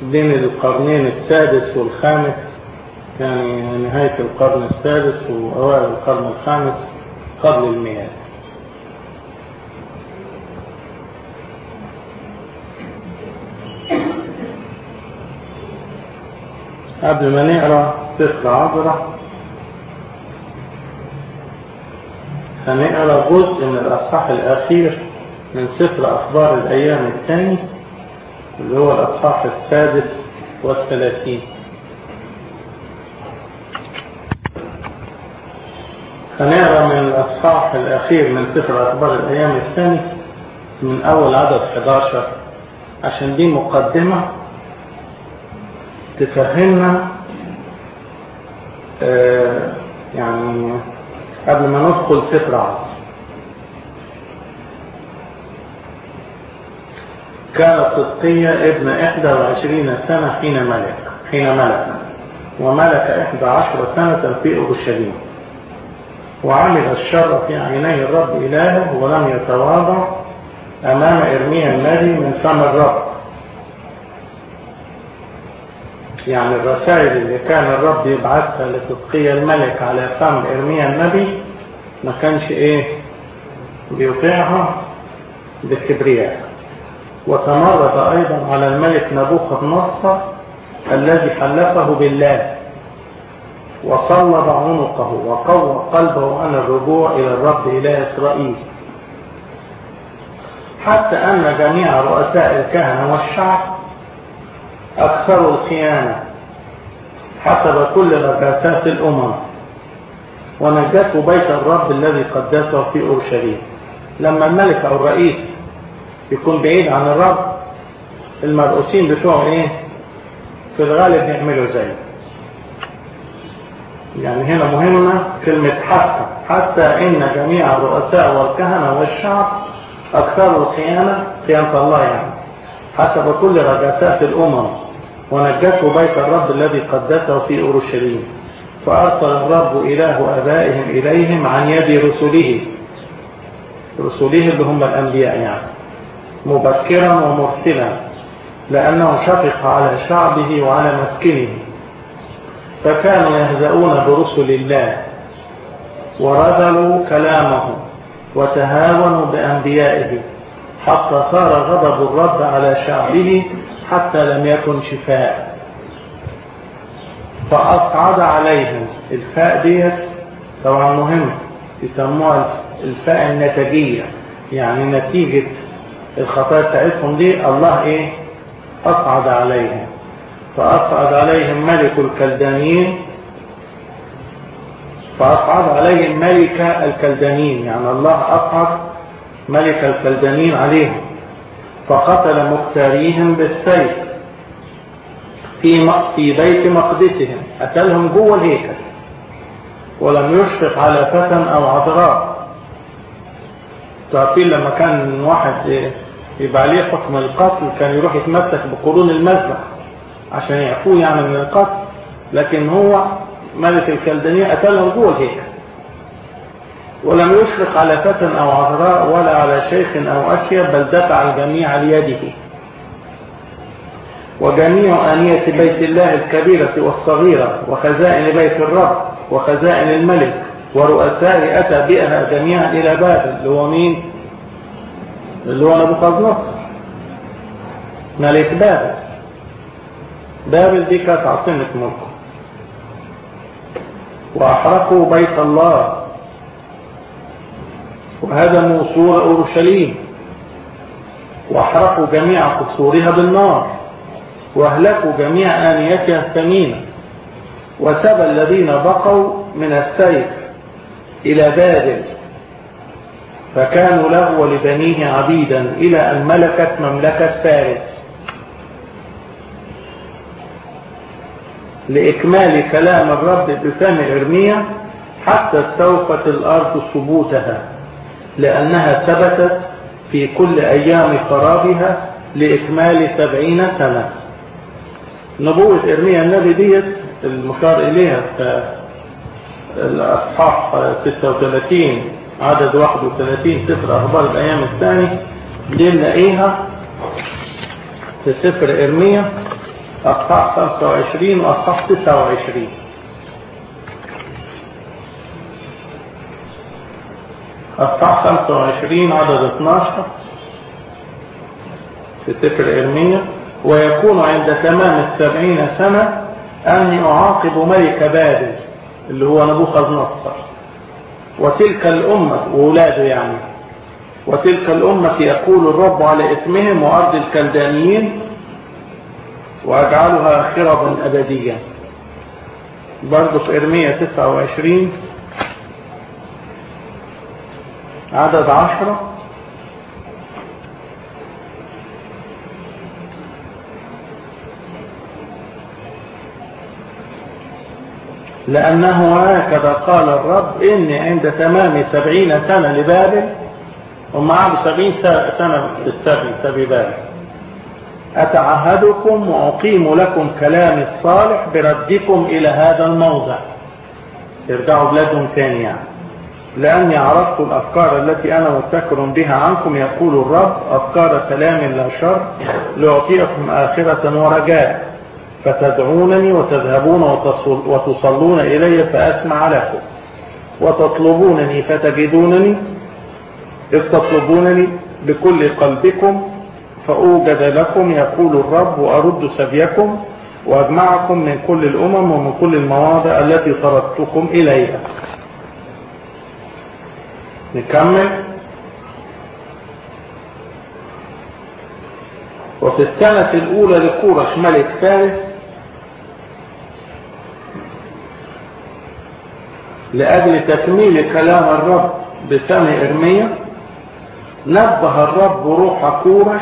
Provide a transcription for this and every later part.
بين القرنين السادس والخامس، يعني نهاية القرن السادس وأوائل القرن الخامس قبل الميلاد. قبل ما نقرأ سفر عذراء هنقرأ جزء من الأصحاح الأخير من سفر أخبار الأيام الثاني اللي هو الأصحاح 36. هنقرأ من الأصحاح الأخير من سفر أخبار الأيام الثاني من أول عدد 11 عشان دي مقدمة تفهمنا يعني قبل ما ندخل سفر عذراء. كان صدقية ابن 21 سنة حين ملك وملك 11 سنة في أورشليم، وعمل الشر في عيني الرب إلهه ولم يتواضع أمام إرميا النبي من فم الرب. يعني الرسائل اللي كان الرب يبعثها لصدقية الملك على فم إرميا النبي ما كانش بيطيعها بالكبرياء. وتمرد أيضا على الملك نبوخذ نصر الذي حلفه بالله وصلب عنقه وقوى قلبه عن الرجوع إلى الرب إله إسرائيل، حتى أن جميع رؤساء الكهنة والشعب أكثروا الخيانة حسب كل رجاسات الأمم، ونجته بيت الرب الذي قدسه في أورشليم. لما الملك أو الرئيس يكون بعيد عن الرب المرؤوسين بتوعه في الغالب يعملوا زيه. يعني هنا مهمة كلمة حتى إن جميع الرؤساء والكهنة والشعب أكثر الخيانة، خيانة الله يعني، حسب كل رجاسات الأمم، ونجته بيت الرب الذي قدسه في أورشليم. فأرسل الرب إله آبائهم إليهم عن يد رسله اللي هم الأنبياء يعني، مبكرا ومرسلا، لأنه شفق على شعبه وعلى مسكنه، فكانوا يهزؤون برسل الله ورذلوا كلامه وتهاونوا بأنبيائه، حتى صار غضب الرب على شعبه حتى لم يكن شفاء. فأصعد عليهم، الفاء ديت طبعا مهم يسموها الفاء النتاجية، يعني نتيجة الخطايا بتاعتهم دي الله أصعد عليهم. فأصعد عليهم ملك الكلدانيين، فأصعد عليهم ملك الكلدانيين، يعني الله أصعد ملك الكلدانيين عليهم، فقتل مختاريهم بالسيف في بيت مقدسهم، قتلهم جوه الهيكل، ولم يشفق على فتى أو عذراء. تعرفين لما كان واحد يبقى عليه حكم القتل كان يروح يتمسك بقرون المذبح عشان يعفوه يعني من القتل، لكن هو ملك الكلدانية قتلهم جوه الهيكل. ولم يشفق على فتى أو عذراء ولا على شيخ أو أشيب، بل دفع الجميع ليده. وجميع آنية بيت الله الكبيرة والصغيرة وخزائن بيت الرب وخزائن الملك ورؤساء أتى بها جميعا إلى بابل، اللي هو مين؟ اللي هو نبوخذ نصر ملك بابل. بابل دي كانت عاصمة ملكه. وأحرقوا بيت الله وهدموا سور أورشليم وأحرقوا جميع قصورها بالنار وأهلكوا جميع آنيتها الثمينة، وسبى الذين بقوا من السيف إلى بابل، فكانوا له ولبنيه عبيدا إلى أن ملكت مملكة فارس. لإكمال كلام الرب بفم إرميا حتى استوفت الأرض ثبوتها، لأنها ثبتت في كل أيام خرابها لإكمال 70 سنة. نبوة إرميا النبي ديت المشار إليها في الأصحاح 36 عدد 31 سفر أخبار الأيام الثاني، دي نلاقيها في سفر إرميا أصحاح 25 وأصحاح 29. أصحاح 25 عدد 12 في سفر إرميا: ويكون عند تمام 70 سنة أني أعاقب ملك بابل اللي هو نبوخذ نصر وتلك الأمة وولاده يعني، وتلك الأمة يقول الرب على إثمهم وأرض الكلدانيين وأجعلها خربا أبديا. برضو في إرميا 29 عدد 10: لأنه هكذا قال الرب إني عند تمام 70 سنة لبابل، هم قعدوا 70 سنة في سبي بابل، أتعهدكم وأقيم لكم كلامي الصالح بردكم إلى هذا الموضع، يرجعوا بلادهم تاني يعني. لأني عرفت الأفكار التي أنا مبتكر بها عنكم يقول الرب، أفكار سلام لا شر، لأعطيكم آخرة ورجاء، فتدعونني وتذهبون وتصلون إلي فأسمع لكم، وتطلبونني فتجدونني، إذ تطلبونني بكل قلبكم فأوجد لكم يقول الرب، وأرد سبيكم وأجمعكم من كل الأمم ومن كل المواضع التي طردتكم إليها. نكمل. وفي السنة الأولى لكورش ملك فارس لأجل تكميل كلام الرب بفم إرميا نبه الرب روح كورش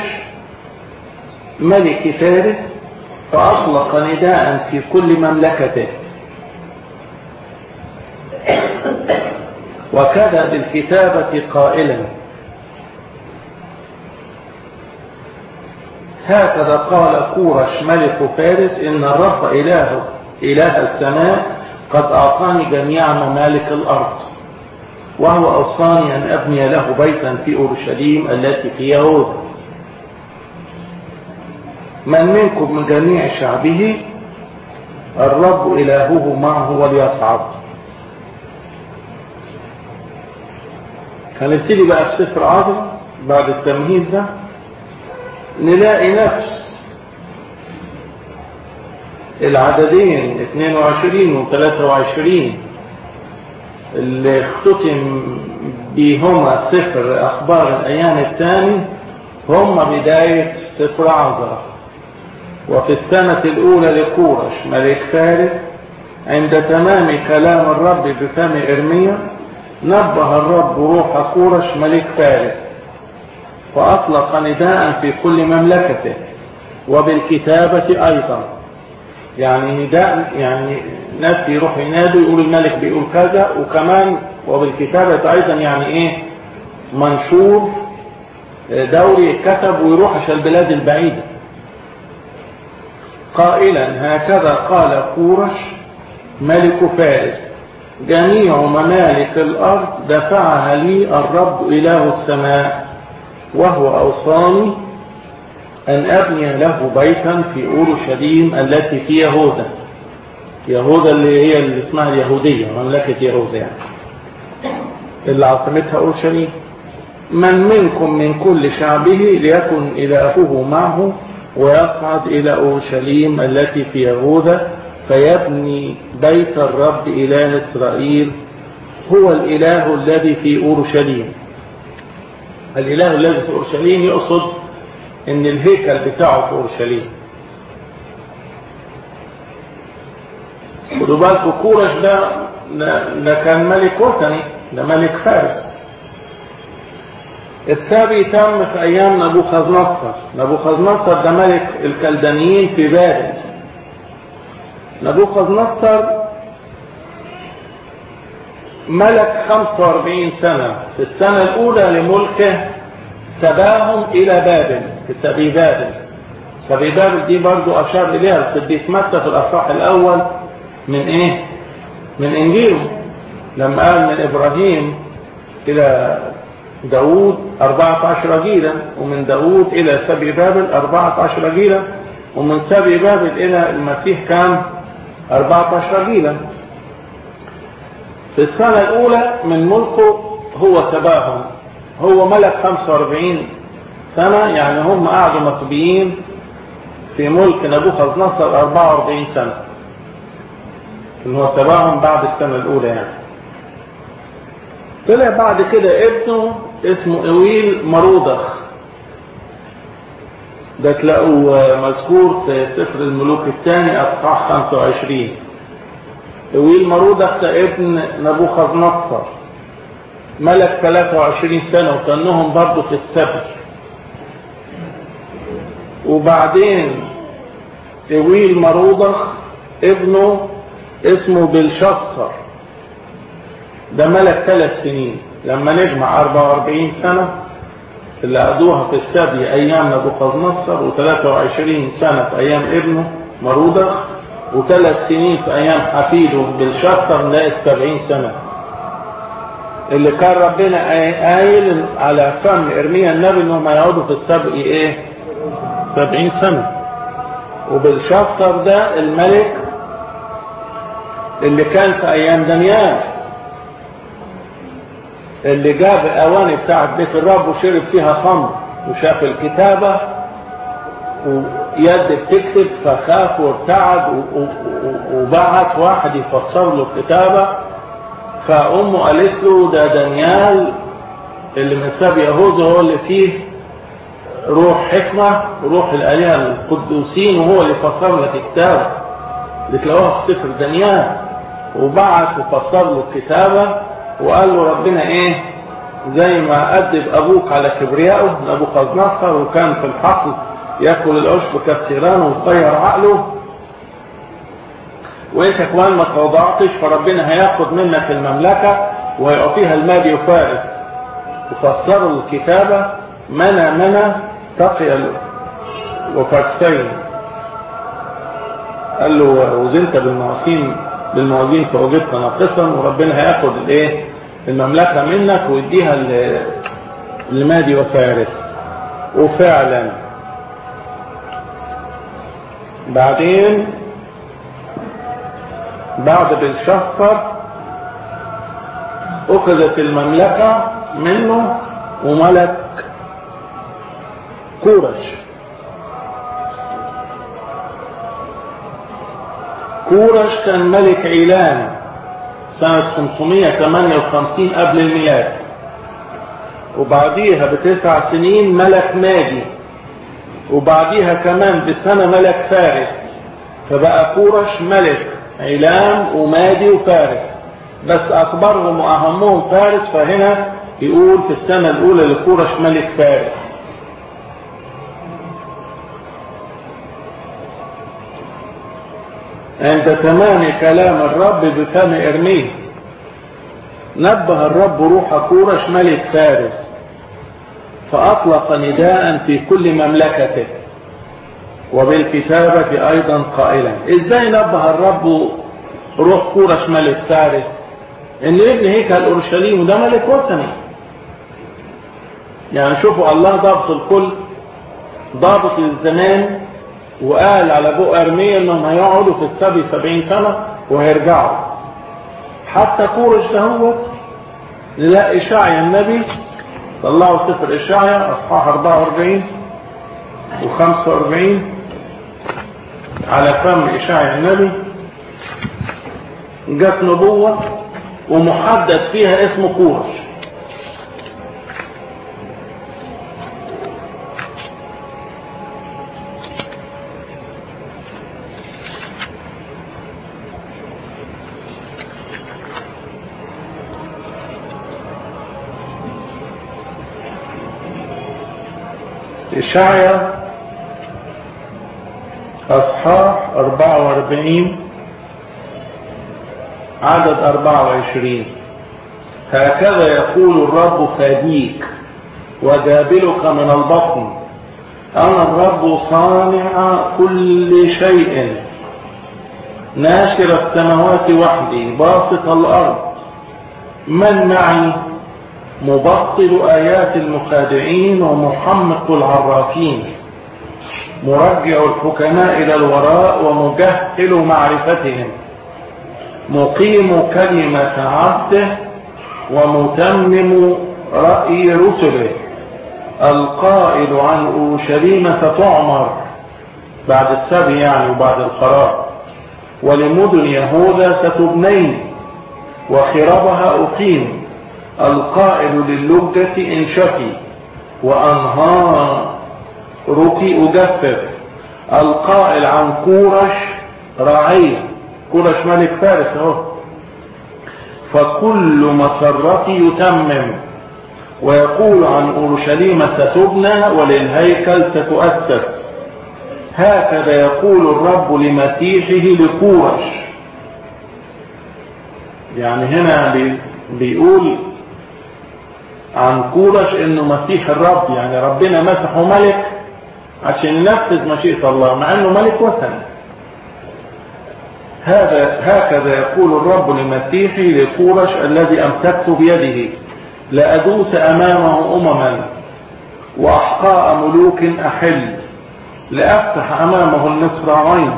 ملك فارس فأطلق نداء في كل مملكته، وكذا بالكتابة قائلا: هكذا قال كورش ملك فارس إن الرب إله السماء قد أعطاني جميع ممالك الأرض، وهو أوصاني أن أبني له بيتا في أورشليم التي في يهوذا. من منكم من جميع شعبه الرب إلهه معه وليصعد. هنبتدي بقى في سفر عظم بعد التمهيد ده، نلاقي نفس العددين 22 و 23 اللي اختتم بهما سفر أخبار الأيام الثاني هم بداية سفر عذراء. وفي السنة الأولى لكورش ملك فارس عند تمام كلام الرب بفم إرميا نبه الرب روح كورش ملك فارس فأطلق نداء في كل مملكته وبالكتابة أيضا. يعني نداء يعني ناس يروح ينادوا يقول الملك بيقول كذا، وكمان وبالكتابة أيضا يعني إيه، منشور دوري كتب ويروح عشان البلاد البعيدة، قائلا: هكذا قال كورش ملك فارس جميع ممالك الأرض دفعها لي الرب إله السماء، وهو أوصاني أن أبني له بيتا في أورشليم التي في يهوذا. يهوذا اللي هي اللي اسمها اليهودية، مملكة يهوذا يعني، اللي عاصمتها أورشليم. من منكم من كل شعبه ليكن إلهه معه ويصعد إلى أورشليم التي في يهوذا فيبني بيت الرب إله إسرائيل، هو الإله الذي في أورشليم. الإله الذي في أورشليم يقصد إن الهيكل بتاعه في أورشليم. خدوا بالكم كورش ده كان ملك وثني، ده ملك فارس. السبي تم في أيام نبوخذ نصر. نبوخذ نصر ده ملك الكلدانيين في بابل. نبوخذ نصر ملك 45 سنة. في السنة الأولى لملكه سباهم إلى بابل في سبي بابل. سبي بابل دي برضو أشار إليها القديس متى في الأصحاح الأول من إيه؟ من إنجيله، لما قال من إبراهيم إلى داود 14 جيلا، ومن داود إلى سبي بابل 14 جيلا، ومن سبي بابل إلى المسيح كان 14 جيلا. في السنة الأولى من ملكه هو سباهم، هو ملك 45 سنة، يعني هم قعدوا مصبيين في ملك نبوخذ نصر 44 سنة، إن هو سباهم بعد السنة الأولى يعني. طلع بعد كده ابنه اسمه إويل مرودخ، ده تلاقوا مذكور في سفر الملوك الثاني أصحاح 25. إويل مرودخ ده ابن نبوخذ نصر، ملك 23 سنة وكانهم برضه في السبي. وبعدين إويل مرودخ ابنه اسمه بلشصر، ده ملك 3 سنين. لما نجمع 44 سنة اللي قضوها في السبي أيام نبوخذ نصر، و23 سنة في أيام ابنه مرودخ، و3 سنين في أيام حفيده بلشصر، نلاقي 70 سنة. اللي كان ربنا قايل على فم إرميا النبي إنهم هيقعدوا في السبي 70 سنة. وبلشصر ده الملك اللي كان في أيام دانيال، اللي جاب أواني بتاعت بيت الرب وشرب فيها خمر وشاف الكتابة ويد بتكتب فخاف وارتعد وبعت واحد يفسر له الكتابة. فأمه قالت له ده دانيال اللي من سبي يهوذا هو اللي فيه روح حكمة وروح الآلهة القدوسين، وهو اللي فسر لك الكتابة اللي تلاقوها في سفر دانيال. وبعت وفسر له الكتابة وقال له ربنا زي ما أدب أبوك على كبريائه نبوخذ نصر، وكان في الحقل يأكل العشب كالسيران ويطير عقله، وإنت كمان ما توضعتش فبربنا هياخد منك المملكة وهيعطيها المادي وفارس. وفسروا الكتابة منى تقي وفرسين. قال له وزنت بالموازين فوجدت ناقصا، وربنا هياخد المملكة منك ويديها لمادي وفارس. وفعلا بعدين بعد بلشصر أخذت المملكة منه وملك كورش. كورش كان ملك إيلام سنة 558 قبل الميلاد، وبعديها ب9 سنين ملك مادي، وبعديها كمان بسنة ملك فارس. فبقى كورش ملك إيلام ومادي وفارس، بس أكبرهم وأهمهم فارس. فهنا يقول في السنة الأولى لكورش ملك فارس. عند تمام كلام الرب بفم إرميه نبه الرب روح كورش ملك فارس، فأطلق نداء في كل مملكته وبالكتابة أيضا قائلا. إزاي نبه الرب روح كورش ملك فارس؟ إن ابن هيكل أورشليم وده ملك وثني. يعني شوفوا الله ضابط الكل، ضابط الزمان، وقال على بؤ أرميا إنهم هيقعدوا في السبي 70 سنة وهيرجعوا. حتى كورش دهوت نلاقي إشعيا النبي طلعوا سفر إشعيا أصحاح 44 و45 على فم إشعيا النبي جت نبوة ومحدد فيها اسم كورش. إشعيا أصحاح 44 عدد 24: هكذا يقول الرب فاديك وجابلك من البطن، أنا الرب صانع كل شيء، ناشر السماوات وحدي، باسط الأرض، من معي؟ مبطل آيات المخادعين ومحمق العرافين. مرجع الحكماء إلى الوراء ومجهل معرفتهم، مقيم كلمة عبده ومتمم رأي رسله، القائل عن أورشليم ستعمر بعد السبي يعني وبعد الخراب، ولمدن يهوذا ستبنين وخرابها أقيم، القائل للجة انشفي وأنهارك أجفف، القائل عن كورش رعي، كورش ملك فارس اهو، فكل مسرتي يتمم، ويقول عن أورشليم ستبنى وللهيكل ستؤسس، هكذا يقول الرب لمسيحه لكورش. يعني هنا بيقول عن كورش انه مسيح الرب، يعني ربنا مسحه ملك عشان ينفذ مشيئة الله مع انه ملك وثني. هكذا يقول الرب لمسيحه لكورش الذي امسكت بيده، لأدوس امامه امما واحقاء ملوك احل، لأفتح امامه المصراعين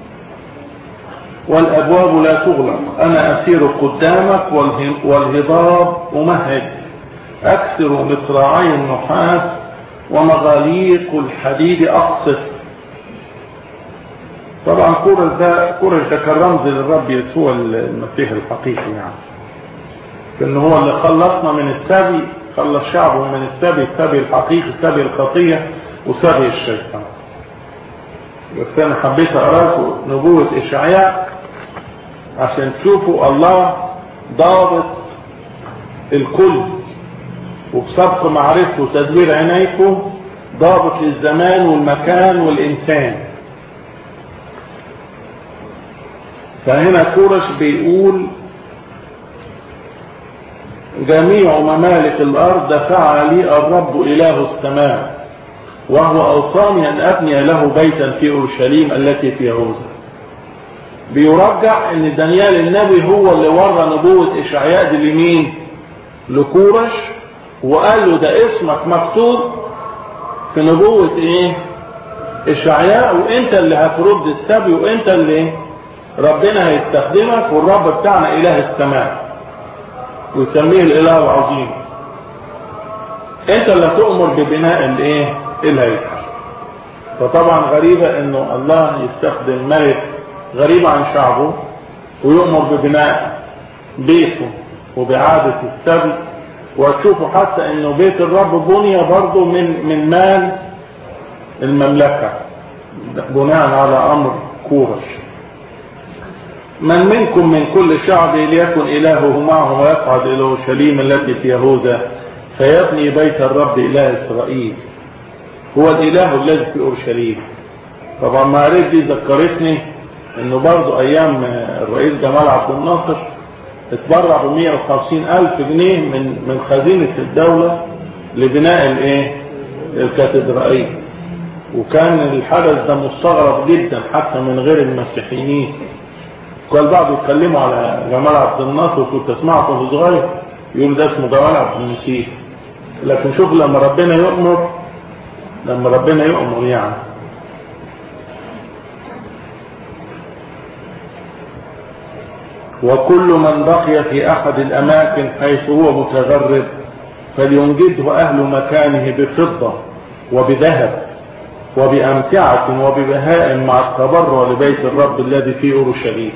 والابواب لا تغلق، انا اسير قدامك والهضاب امهد، اكسر مصراعي النحاس ومغاليق الحديد اقصف. طبعا كورش ده كان رمز للرب يسوع المسيح الحقيقي، يعني لأنه هو اللي خلصنا من السبي، خلص شعبه من السبي الحقيقي، السبي الخطية وسبي الشيطان. بس أنا حبيت أقرأكم نبوة إشعياء عشان تشوفوا الله ضابط الكل، وبسبق معرفته وتدبير عنايته ضابط للزمان والمكان والإنسان. فهنا كورش بيقول جميع ممالك الأرض دفع لي الرب إله السماء، وهو أوصاني أن أبني له بيتا في أورشليم التي في يهوذا. بيرجع أن دانيال النبي هو اللي ورى نبوة إشعياء دي لمين؟ لكورش، وقال له ده اسمك مكتوب في نبوة إيه؟ إشعياء، وإنت اللي هترد السبي، وإنت اللي ربنا هيستخدمك، والرب بتاعنا إله السماء ويسميه الإله العظيم. انت اللي تؤمر ببناء الايه؟ الهيكل. فطبعا غريبة انه الله يستخدم ملك غريب عن شعبه ويؤمر ببناء بيته وبعادة السبي. وتشوفوا حتى انه بيت الرب بني برضه من مال المملكة بناء على امر كورش. من منكم من كل شعب ليكن إلهه معه ويصعد إلى أورشليم التي في يهوذا فيبني بيت الرب إله إسرائيل، هو الإله الذي في أورشليم. طبعا معرفة دي ذكرتني إنه برضو أيام الرئيس جمال عبد الناصر اتبرع ب150,000 جنيه من خزينة الدولة لبناء الكاتدرائية، وكان الحدث ده مستغرب جدا حتى من غير المسيحيين. كل بعض يتكلموا على جمال عبد الناصر، كنت اسمعه وهو صغير يقول ده اسمه جمال عبد المسيح، لكن شوف لما ربنا يؤمر يعني. وكل من بقي في احد الاماكن حيث هو متغرب فلينجده اهل مكانه بفضة وبذهب وبأمتعة وببهاء مع التبرع لبيت الرب الذي في أورشليم.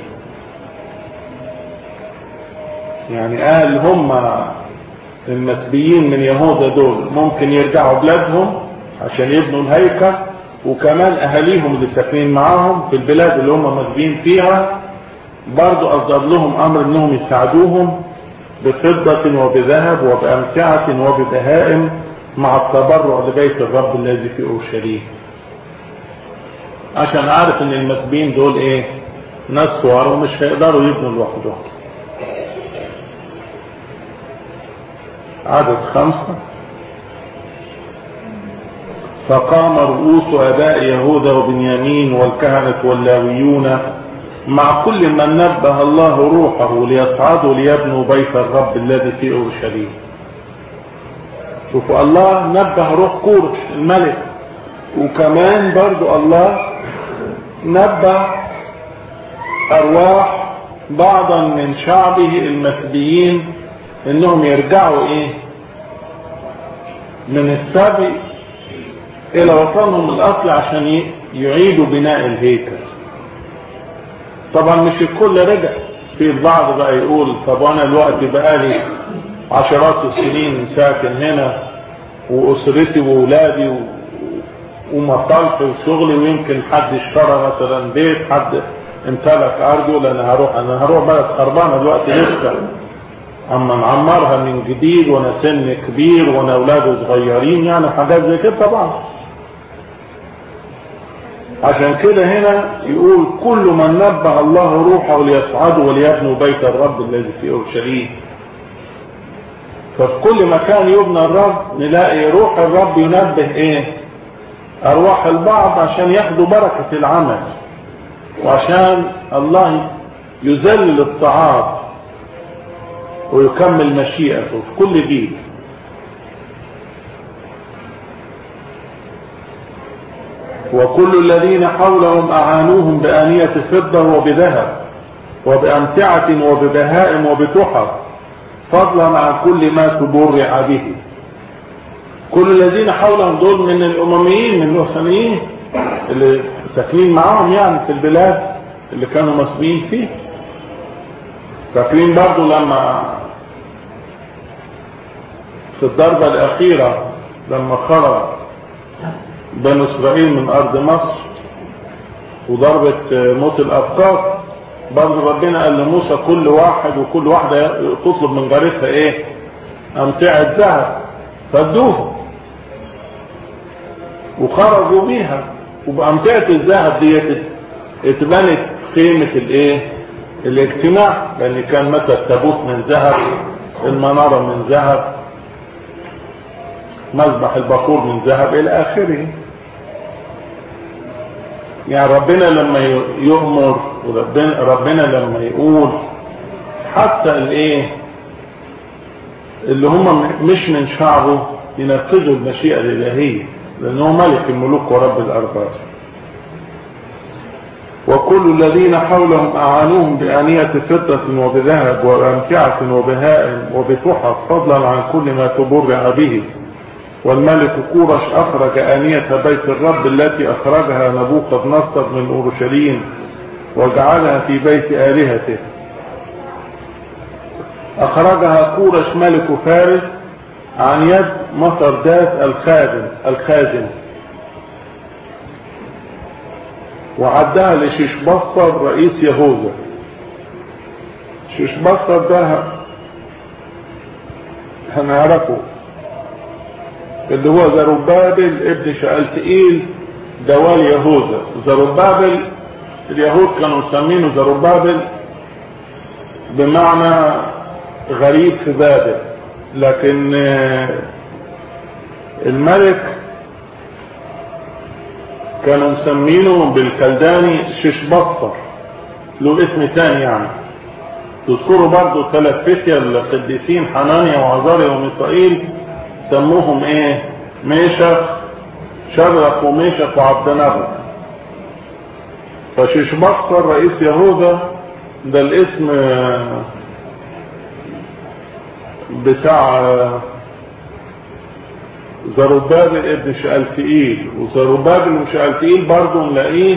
يعني قال هم المسبيين من يهوذا دول ممكن يرجعوا بلادهم عشان يبنوا الهيكل، وكمان اهاليهم اللي ساكنين معاهم في البلاد اللي هم مسبيين فيها برضو اصدر لهم امر انهم يساعدوهم بفضة وبذهب وبأمتعة وببهائم مع التبرع لبيت الرب الذي في أورشليم. عشان عارف ان المسبيين دول ناس صغار ومش هيقدروا يبنوا لوحدهم. عدد 5: فقام رؤوس آباء يهوذا وبنيامين والكهنة واللاويون مع كل من نبه الله روحه ليصعدوا ليبنوا بيت الرب الذي في أورشليم. شوفوا الله نبه روح كورش الملك وكمان برضو الله نبه ارواح بعضا من شعبه المسبيين انهم يرجعوا من السبي الى وطنهم الاصلي عشان يعيدوا بناء الهيكل. طبعا مش الكل رجع، في البعض بقى يقول طب انا الوقت بقالي عشرات السنين ساكن هنا واسرتي وولادي ومصالحي وشغلي، ويمكن حد اشترى مثلا بيت، حد امتلك ارضه، انا هروح بلد خربانه دلوقتي لسه اما نعمرها من جديد وانا سن كبير وانا اولادي صغيرين، يعني حاجات زي كده. طبعا عشان كده هنا يقول كل من نبه الله روحه ليصعدوا وليبنوا بيت الرب الذي في اورشليم. ففي كل مكان يبنى الرب نلاقي روح الرب ينبه ارواح البعض عشان ياخدوا بركة العمل، وعشان الله يذلل الصعاب ويكمل مشيئته في كل جيل. وكل الذين حولهم أعانوهم بآنية فضة وبذهب وبأمتعة وببهائم وبتحف فضلا عن كل ما تبرع به. كل الذين حولهم دول من الأمميين، من الوثنيين اللي ساكنين معاهم يعني في البلاد اللي كانوا مسبيين فيه. فاكرين برضو لما في الضربة الأخيرة لما خرج بنو إسرائيل من أرض مصر وضربة موت الأبكار، برضو ربنا قال لموسى كل واحد وكل واحدة تطلب من جارتها أمتعة ذهب، فادوها وخرجوا بيها. وبأمتعة الذهب دي اتبنت خيمة الاجتماع، لأن كان مثل التابوت من ذهب، المنارة من ذهب، مذبح البخور من ذهب إلى آخره. يعني ربنا لما يؤمر وربنا لما يقول حتى اللي هم مش من شعبه ينفذوا المشيئة الإلهية، لأنه ملك الملوك ورب الأرباب. وكل الذين حولهم أعانوهم بآنية فضة وبذهب وبأمتعة وبهائم وبتحف فضلا عن كل ما تبرع به. والملك كورش أخرج آنية بيت الرب التي أخرجها نبوخذ نصر من أورشليم وجعلها في بيت آلهته. أخرجها كورش ملك فارس عن يد مصردات الخازن وعدها لششبصر رئيس يهوذا. ششبصر ده هنعرفه اللي هو زربابل ابن شألتئيل دوال يهوذا. زربابل اليهود كانوا مسمينه زربابل بمعنى غريب في بابل، لكن الملك كانوا مسمينه بالكلداني ششبصر، له اسم تاني يعني. تذكروا برضو 3 فتية القديسين حنانيا وعزاريا وميسائيل سموهم ميشخ، شدرخ وميشخ وعبدنغو. فششبصر رئيس يهوذا ده الاسم بتاع زربابل ابن شألتئيل. وزربابل وشألتئيل برضو نلاقيه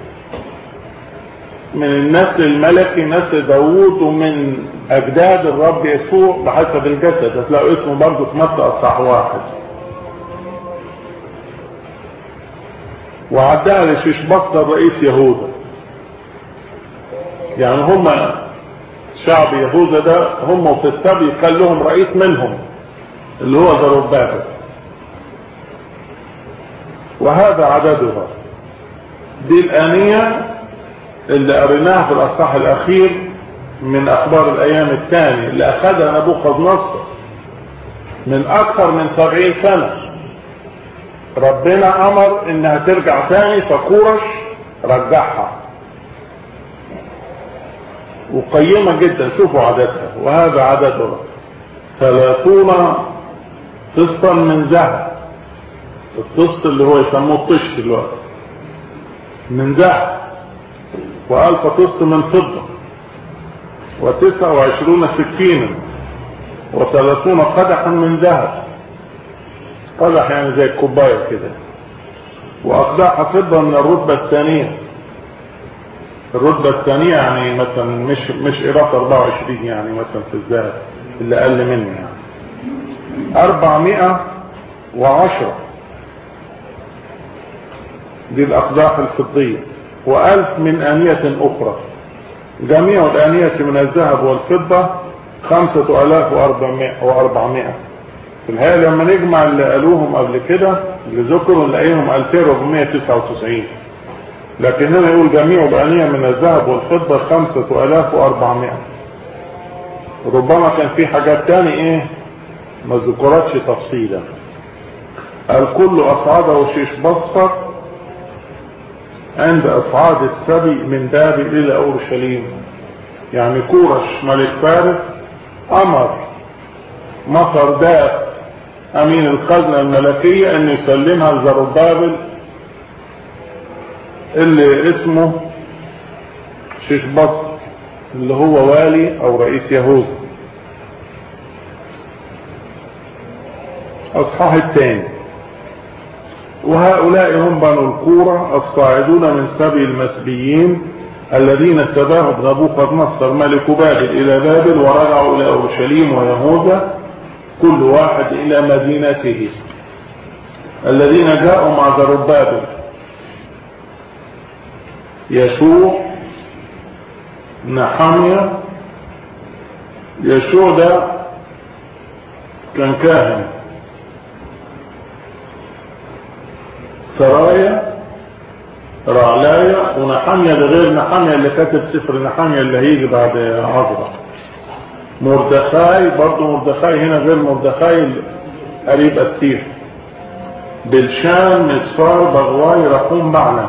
من النسل الملكي نسل داوود ومن اجداد الرب يسوع بحسب الجسد. هتلاقوا اسمه برضو في متى اصحاح 1. وعدها لششبصر رئيس يهوذا. يعني هم شعب يهوذا ده هم في السبي كان لهم رئيس منهم اللي هو زربابل. وهذا عددها. دي الآنية اللي قريناها في الأصحاح الأخير من أخبار الأيام الثاني اللي أخذها نبوخذ نصر من أكثر من 70 سنة. ربنا أمر إنها ترجع ثاني فكورش رجعها، وقيمة جدا. شوفوا عددها. وهذا عددها 30 قسطا من ذهب الطست اللي هو يسموه الطش دلوقتي من ذهب، و1000 طست من فضة، و29 سكينا، و30 قدحا من ذهب. قدح يعني زي الكوباية كده. وأقداح فضة من الرتبة الثانية. الرتبة الثانية يعني مثلا مش قيراط 24 يعني مثلا في الذهب اللي أقل منه يعني 410 دي الأقداح الفضية. و1000 من آنية أخرى. جميع الآنية من الذهب والفضة 5400. في الحقيقة لما نجمع اللي قالوهم قبل كده اللي ذكروا نلاقيهم 2499، لكن هنا يقول جميع الآنية من الذهب والفضة 5400. ربما كان في حاجات تاني ايه ما ذكرتش تفصيلا. الكل أصعده شيش بصر عند أصعاد السبي من بابل إلى أورشليم. يعني كورش ملك فارس أمر مصرداك أمين الخزنة الملكية أن يسلمها لزربابل اللي اسمه شيش بصر اللي هو والي أو رئيس يهوذا. أصحاح الثاني. وهؤلاء هم بنو الكورة الصاعدون من سبي المسبيين الذين استباهوا بنبوخذ نصر ملك بابل إلى بابل ورجعوا إلى أورشليم ويهوذا كل واحد إلى مدينته. الذين جاءوا مع زربابل يشوع نحمية. يشوع ده كان كاهن. سرايا رعلايا. ونحمية ده غير نحمية اللي كاتب سفر نحمية اللي هيجي بعد عزرا. مردخاي برضو مردخاي هنا غير مردخاي قريب أستير. بلشان مصفار بغواي رحوم معنا.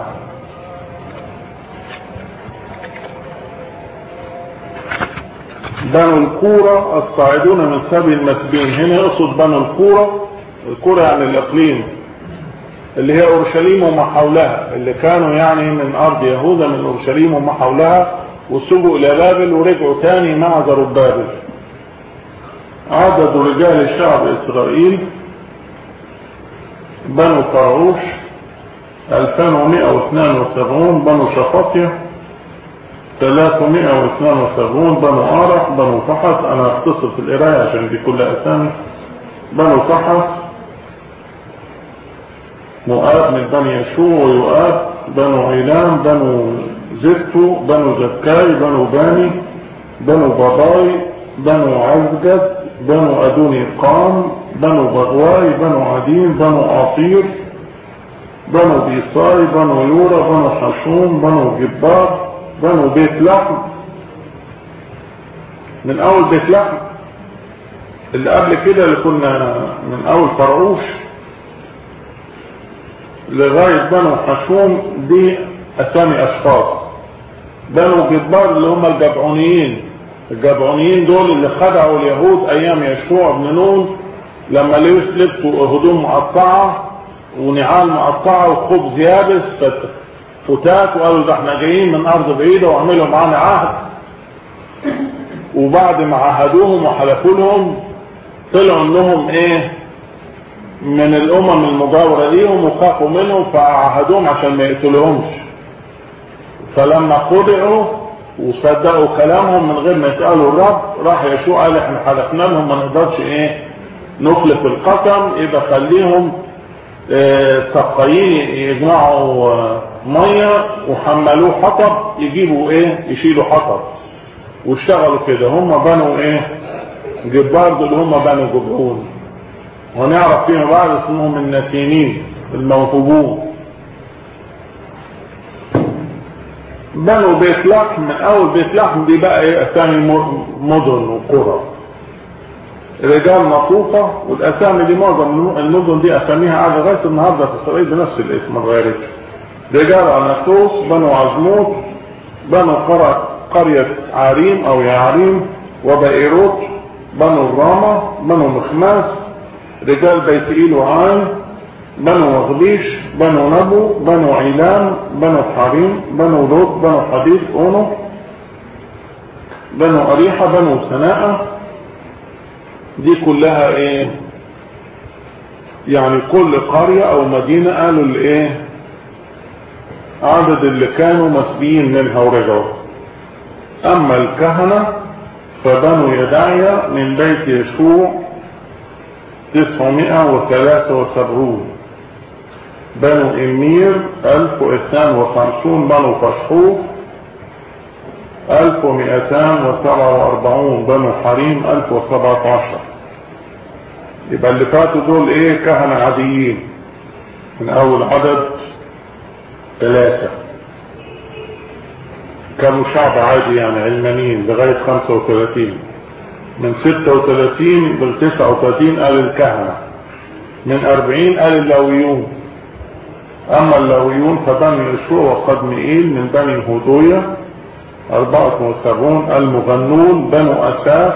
بنو الكورة الصاعدون من سبي المسبين. هنا يقصد بنو الكورة. الكورة يعني الإقليم اللي هي أورشليم وما حولها، اللي كانوا يعني من أرض يهوذا من أورشليم وما حولها وسجوا إلى بابل ورجعوا تاني مع زربابل. عدد رجال شعب إسرائيل بنو فاروش 2172. بنو شفاطية 372. بنو آرح. بنو فحص. أنا أختصر في القراية عشان دي كل أسامي. بنو فحص. مؤاب من بني يشوع ويؤاب. بنو عيلام. بنو زفتو. بنو زكاي. بنو باني. بنو باباي. بنو عزجد. بنو أدوني قام. بنو بغواي. بنو عدين. بنو عطير. بنو بيصاي. بنو يورا. بنو حشوم. بنو جبار. بنو بيت لحم. من أول بيت لحم اللي قبل كده اللي كنا من أول فراوش لغاية بنو حشوم دي أسامي أشخاص. بنو جبار اللي هم الجبعونيين. الجبعونيين دول اللي خدعوا اليهود أيام يشوع بن نون لما لبسوا هدوم مقطعة ونعال مقطعة وخبز يابس فتات وقالوا ده احنا جايين من أرض بعيدة وعملوا معانا عهد. وبعد ما عهدوهم وحلفوا لهم طلعوا انهم ايه من الامم المجاورة ليهم وخافوا منهم فعهدوهم عشان ما يقتلوهمش. فلما خدعوا وصدقوا كلامهم من غير ما يسألوا الرب راح يشوع قال احنا حلفنا لهم ما نقدرش ايه نخلف القسم. يبقى خليهم سقايين يجمعوا مية وحملوه حطب يجيبوا ايه يشيلوا حطب واشتغلوا كده. هم بنوا ايه جبار دول هم بنوا جبعون. ونعرف فيما بعد اسمهم النسينين الموهوبون. بنوا بيت لحم. من اول بيت لحم دي بقى ايه اسامي مدن وقرى. رجال مطوفة. والاسامي دي معظم المدن دي اساميها على لغايه النهارده في اسرائيل بنفس الاسم اتغيرت. رجال اناثوس. بنو عزموت. بنو قرية عاريم او يعريم وبئيروت. بنو الرامة. بنو مخماس. رجال بيت إيل وعاي. بنو مغليش، بنو نبو، بنو عيلام، بنو حريم، بنو لوط، بنو حديد، أونو، بنو أريحة، بنو سناء. دي كلها ايه؟ يعني كل قرية او مدينة قالوا الايه عدد اللي كانوا مسبيين منها ورجعوا. اما الكهنة فبنو يدعيا من بيت يشوع 973، بنو إمير 1052، بنو فشحوف 1247، بنو حريم 1017. يبقى اللي فاتوا دول ايه؟ كهنة عاديين. من اول عدد 3 كانوا شعب عادي يعني علمانيين لغاية 35. من 36 بال 39 قال الكهنة. من 40 قال اللاويون. اما اللاويون فبني يشوع وقدمئيل من بني هودوية 74، المغنون بنو أساف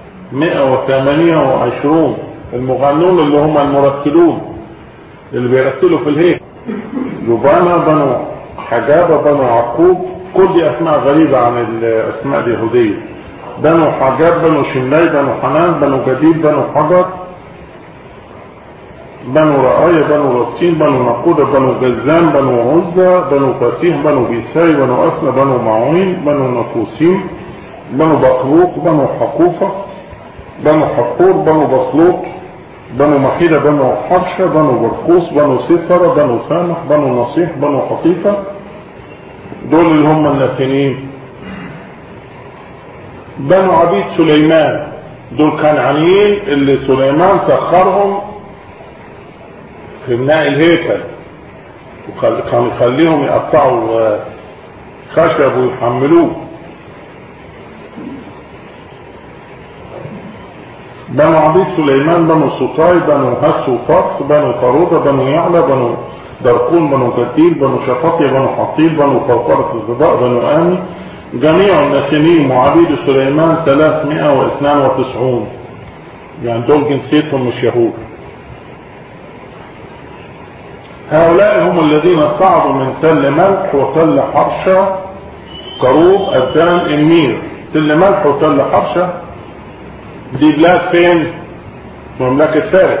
128. المغنون اللي هم المرتلون اللي بيرتلوا في الهيكل. يبانا بنو حجابة، بنو عقوب. كل دي اسماء غريبة عن الاسماء اليهودية. بنو حجاب، بنو شملاي، بنو حنان، بنو جديد، بنو حجر، بنو رآية، بنو رصين، بنو نقودة، بنو جزام، بنو عزة، بنو فسيح، بنو بيساي، بنو أسنى، بنو معوين، بنو نفوسين، بنو بقلوق، بنو حقوفة، بنو حقور، بنو بصلوط، بنو محيدة، بنو حرشة، بنو برقوس، بنو سفرة، بنو سامح، بنو نصيح، بنو حقيقة. دول اللي هم الناثنين. بنو عبيد سليمان، دول كنعانيين اللي سليمان سخرهم في بناء الهيكل، وكان يخليهم يقطعوا خشب ويحملوه. بنو عبيد سليمان، بنو سطاي، بنو هس وفرس، بنو فروضة، بنو يعلى، بنو درقون، بنو جديل، بنو شفاطية، بنو حطيل، بنو فوقرة الغباء، بنو آمي. جميع الناثنين وعبيد سليمان 392. يعني دول جنسيتهم مش يهود. هؤلاء هم الذين صعدوا من تل ملح وتل حرشة، كروب، أدان، إمير. تل ملح وتل حرشة دي بلاد فين؟ مملكة فارس.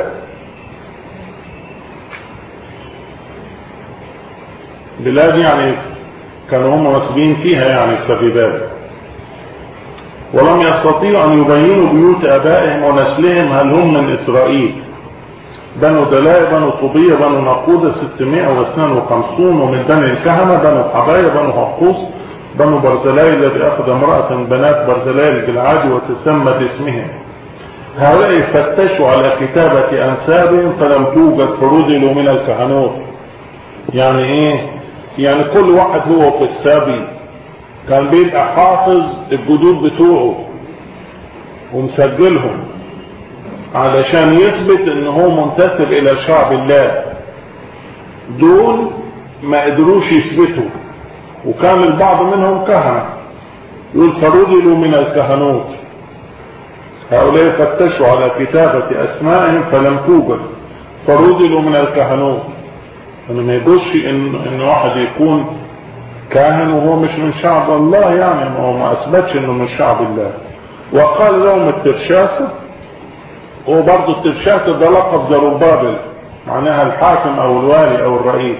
بلاد يعني كانوا هم مسبين فيها يعني الكذبات. ولم يستطيعوا أن يبينوا بيوت آبائهم ونسلهم هل هم من إسرائيل. بنو دلاء، بنو طوبية، بنو نقودة 652. ومن بني الكهنة بنو حباية، بنو حقوس، بنو برزلاي الذي أخذ امرأة بنات برزلاي الجلعادي وتسمى باسمهم. هؤلاء فتشوا على كتابة أنسابهم فلم توجد، فرودلوا من الكهنوت. يعني ايه؟ يعني كل واحد هو في السابي كان بيبقى حافظ الجدود بتوعه ومسجلهم علشان يثبت ان هو منتسب الى شعب الله. دول ما قدروش يثبتوا، وكان البعض منهم كهنة يقول فرودلوا من الكهنوت. هؤلاء فتشوا على كتابة اسمائهم فلم توجد، فرودلوا من الكهنوت. انه ما يجوزش ان واحد يكون كاهن وهو مش من شعب الله، يعني هو ما اثبتش انه من شعب الله. وقال لهم الترشاسة، وبرضه الترشاسة ده لقب زروبابل، معناها الحاكم او الوالي او الرئيس.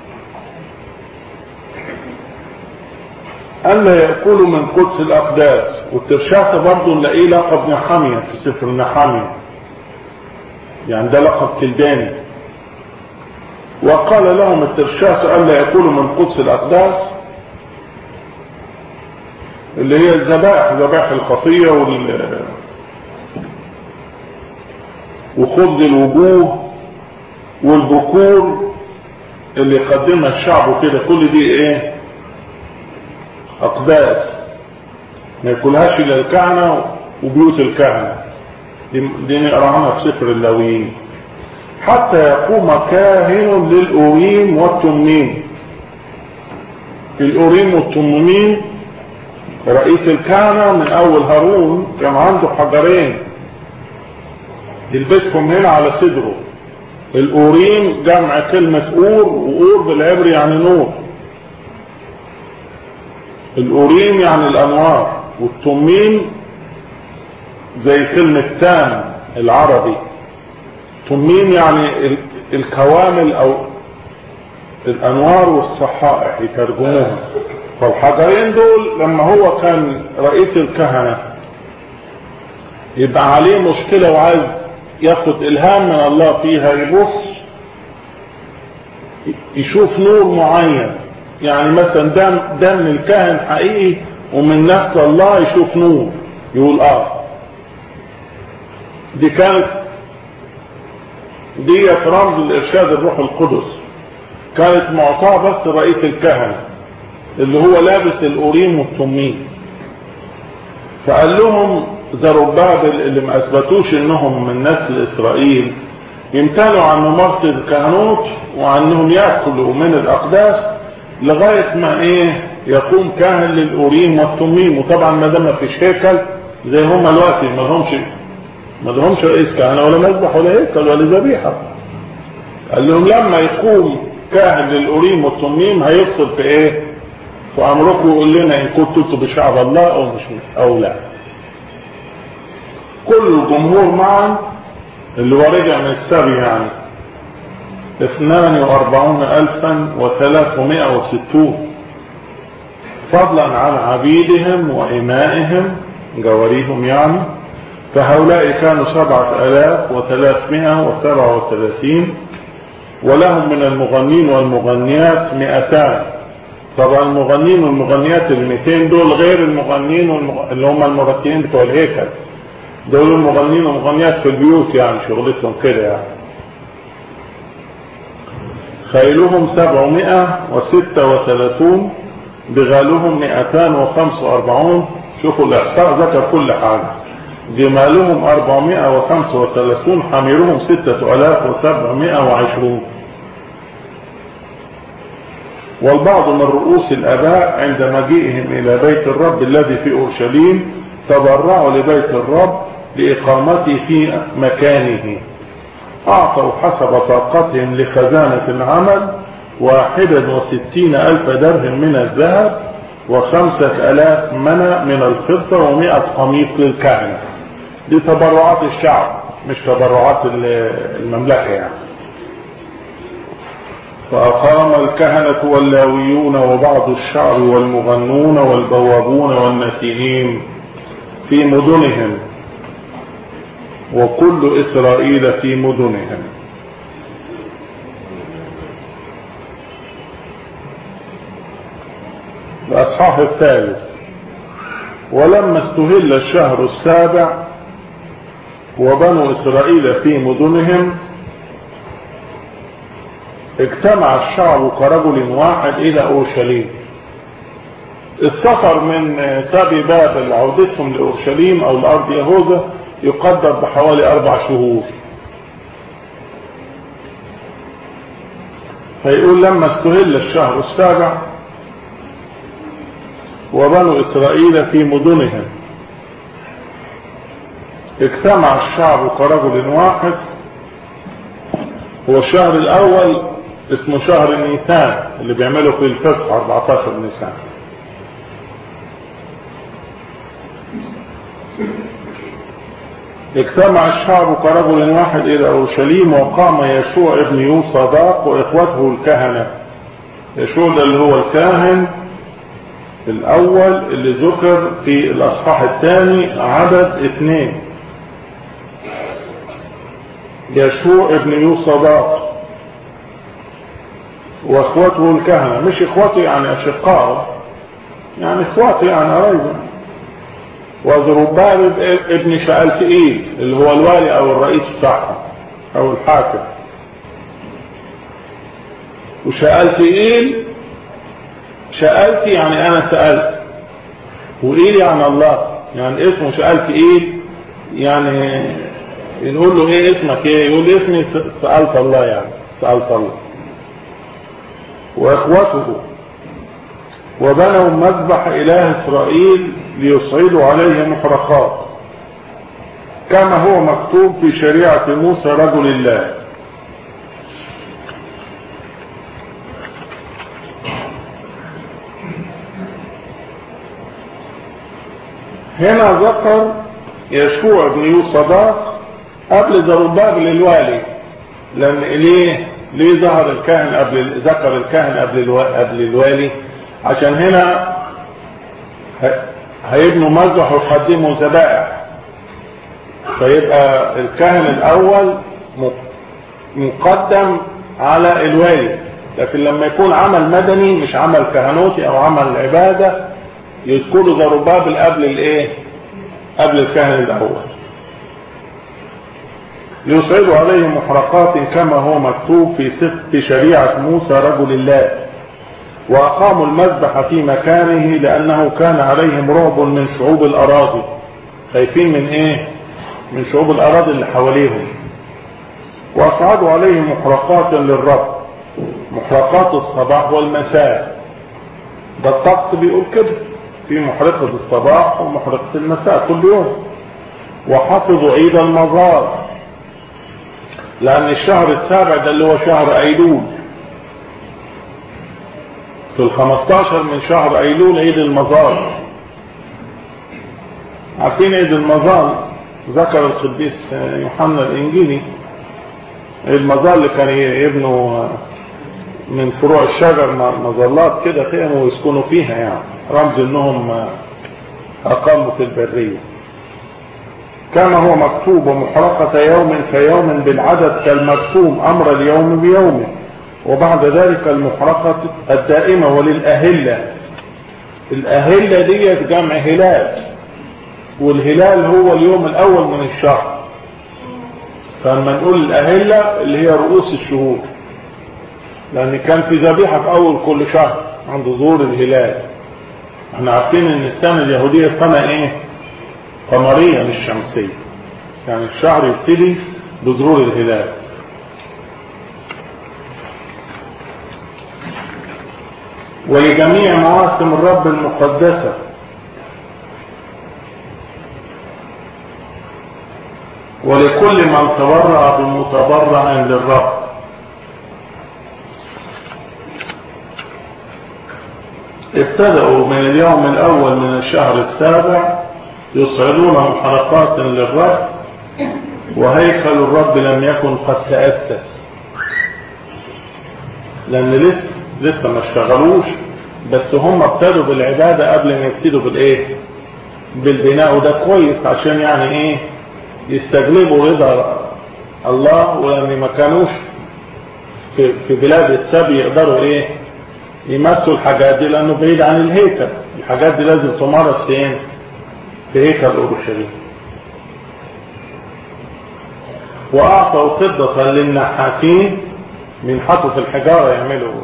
ألا يأكلوا من قدس الأقداس. والترشاسة برضه نلاقيه لقب نحامية في سفر النحامية، يعني ده لقب كلداني. وقال لهم الترشاسة ألا يأكلوا من قدس الأقداس اللي هي الذبائح، ذبائح الخطية وخبز الوجوه والبكور اللي قدمها الشعب وكده. كل دي ايه؟ أقداس ما يأكلهاش إلا الكهنة وبيوت الكهنة. دي نقرأ عنها في سفر اللاويين. حتى يقوم كاهن للأوريم والتميم. الأوريم والتميم رئيس الكهنة من أول هارون كان عنده حجرين يلبسهم هنا على صدره الأوريم جمع كلمة أور، وأور بالعبري يعني نور. الأوريم يعني الأنوار، والتميم زي كلمة تام العربي. تميم يعني الكوامل أو الأنوار والصحائح يترجموها. فالحجرين دول لما هو كان رئيس الكهنة يبقى عليه مشكلة وعايز ياخد إلهام من الله فيها، يبص يشوف نور معين، يعني مثلا ده من الكاهن حقيقي ومن نسل الله يشوف نور يقول ديت رمز الإرشاد الروح القدس، كانت معطاة بس رئيس الكهنة اللي هو لابس الأوريم والتميم. فقال لهم زربابل اللي ما أثبتوش إنهم من نسل إسرائيل يمتنعوا عن ممارسة الكهنوت وعنهم يأكلوا من الأقداس لغاية ما يقوم كاهن للأوريم والتميم. وطبعا ما دام ما فيش هيكل زي هم الوقت ما لهمش رئيس كهنة ولا مذبح ولا هيكل ولا ذبيحة. قال لهم لما يقوم كاهن للأوريم والتميم هيفصل في فأمركم يقول لنا إن كنتم بشعب الله أو مش أو لا. كل الجمهور معا اللي هو رجع من السبي يعني 42,360 فضلا عن عبيدهم وإمائهم جواريهم يعني، فهؤلاء كانوا 7,337 ولهم من المغنين والمغنيات 200. طبعا المغنين والمغنيات 200 دول غير المغنين اللي هم المرتبين بتوع الهيكل، دول المغنين والمغنيات في البيوت يعني شغلتهم كده يعني. خيلهم 736 بغالهم 245. شوفوا الإحصاء ذكر كل حاجة. جمالهم 435 حميرهم 6,720. والبعض من رؤوس الآباء عند مجيئهم إلى بيت الرب الذي في أورشليم تبرعوا لبيت الرب لإقامته في مكانه، أعطوا حسب طاقتهم لخزانة العمل 61,000 درهم من الذهب و5,000 منى من الفضة و100 قميص للكهنة. دي تبرعات الشعب مش تبرعات المملكة يعني. فأقام الكهنة واللاويون وبعض الشعب والمغنون والبوابون والنسيين في مدنهم وكل إسرائيل في مدنهم. الأصحاح 3. ولما استهل الشهر 7 وبنو إسرائيل في مدنهم اجتمع الشعب كرجل واحد إلى أورشليم. السفر من سبي بابل عودتهم لأورشليم أو لأرض يهوذا يقدر بحوالي 4 شهور. فيقول لما استهل الشهر 7 وبنو إسرائيل في مدنهم اجتمع الشعب كرجل واحد. هو الشهر الأول اسمه شهر نيسان اللي بيعملوا في الفصح 14 نيسان. اجتمع الشعب كرجل واحد إلى أورشليم وقام يشوع ابن يوصداق وإخوته الكهنة. يشوع اللي هو الكاهن الأول اللي ذكر في الأصحاح الثاني عدد 2. يشوع ابن يوصداق واخوته الكهنة، مش اخوته يعني اشقاء، يعني اخوته يعني قرايبه. وزربابل ابن شألتئيل اللي هو الوالي او الرئيس بتاعهم او الحاكم. وشألتئيل شألتي يعني انا سألت، وإيل يعني الله، يعني اسمه شألتئيل يعني نقول له ايه اسمك ايه، يقول اسمي سألت الله، يعني سألت الله. واخوته وبنوا مذبح اله اسرائيل ليصعدوا عليه محرقات كما هو مكتوب في شريعة موسى رجل الله. هنا ذكر يشوع بن يوصداق قبل زربابل الوالي، لان ليه ظهر الكاهن ذكر الكاهن قبل الوالي؟ عشان هنا هيبنوا مذبح ويقدموا ذبائح، فيبقى الكاهن الاول مقدم على الوالي. لكن لما يكون عمل مدني مش عمل كهنوتي او عمل عبادة، يذكروا زربابل قبل الكاهن الاول. يصعد عليه محرقات كما هو مكتوب في شريعة موسى رجل الله، وأقاموا المذبح في مكانه لأنه كان عليهم رعب من شعوب الأراضي. خايفين من من شعوب الأراضي اللي حواليهم. وأصعدوا عليه محرقات للرب، محرقات الصباح والمساء. ده الطقس بيقول كده، في محرقة الصباح ومحرقة المساء كل يوم. وحفظوا عيد المظار، لأن الشهر السابع ده اللي هو شهر أيلول، في 15 من شهر أيلول عيد المظار. عارفين عيد المظار؟ ذكر القديس يوحنا الإنجيلي عيد المظار اللي كان يبنوا من فروع الشجر مظلات كده خيموا ويسكنوا فيها، يعني رمز انهم اقاموا في البرية. كما هو مكتوب ومحرقة يوم فيوم بالعدد كالمرسوم أمر اليوم بيومه. وبعد ذلك المحرقة الدائمة وللأهلة. الأهلة دي جمع هلال، والهلال هو اليوم الأول من الشهر. فلما نقول الأهلة اللي هي رؤوس الشهور، لأن كان في ذبيحة في أول كل شهر عند ظهور الهلال. احنا عارفين ان السنة اليهودية سنة قمرية مش شمسية، يعني الشهر يبتدي بظهور الهلال. ولجميع مواسم الرب المقدسة ولكل من تبرع بمتبرع للرب. ابتدأوا من اليوم الأول من الشهر السابع يصعدون محرقات للرب، وهيكل الرب لم يكن قد تأسس، لأن لسه ما اشتغلوش، بس هم ابتدوا بالعبادة قبل ما يبتدوا بالبناء. وده كويس عشان يعني يستجلبوا رضا الله، ولأن ما كانوش في بلاد السبي يقدروا يمثلوا الحاجات دي، لأنه بعيد عن الهيكل. الحاجات دي لازم تمارس في هيكل أورشليم. وأعطوا قدة للنحاسين من حطوا في الحجارة، يعملوا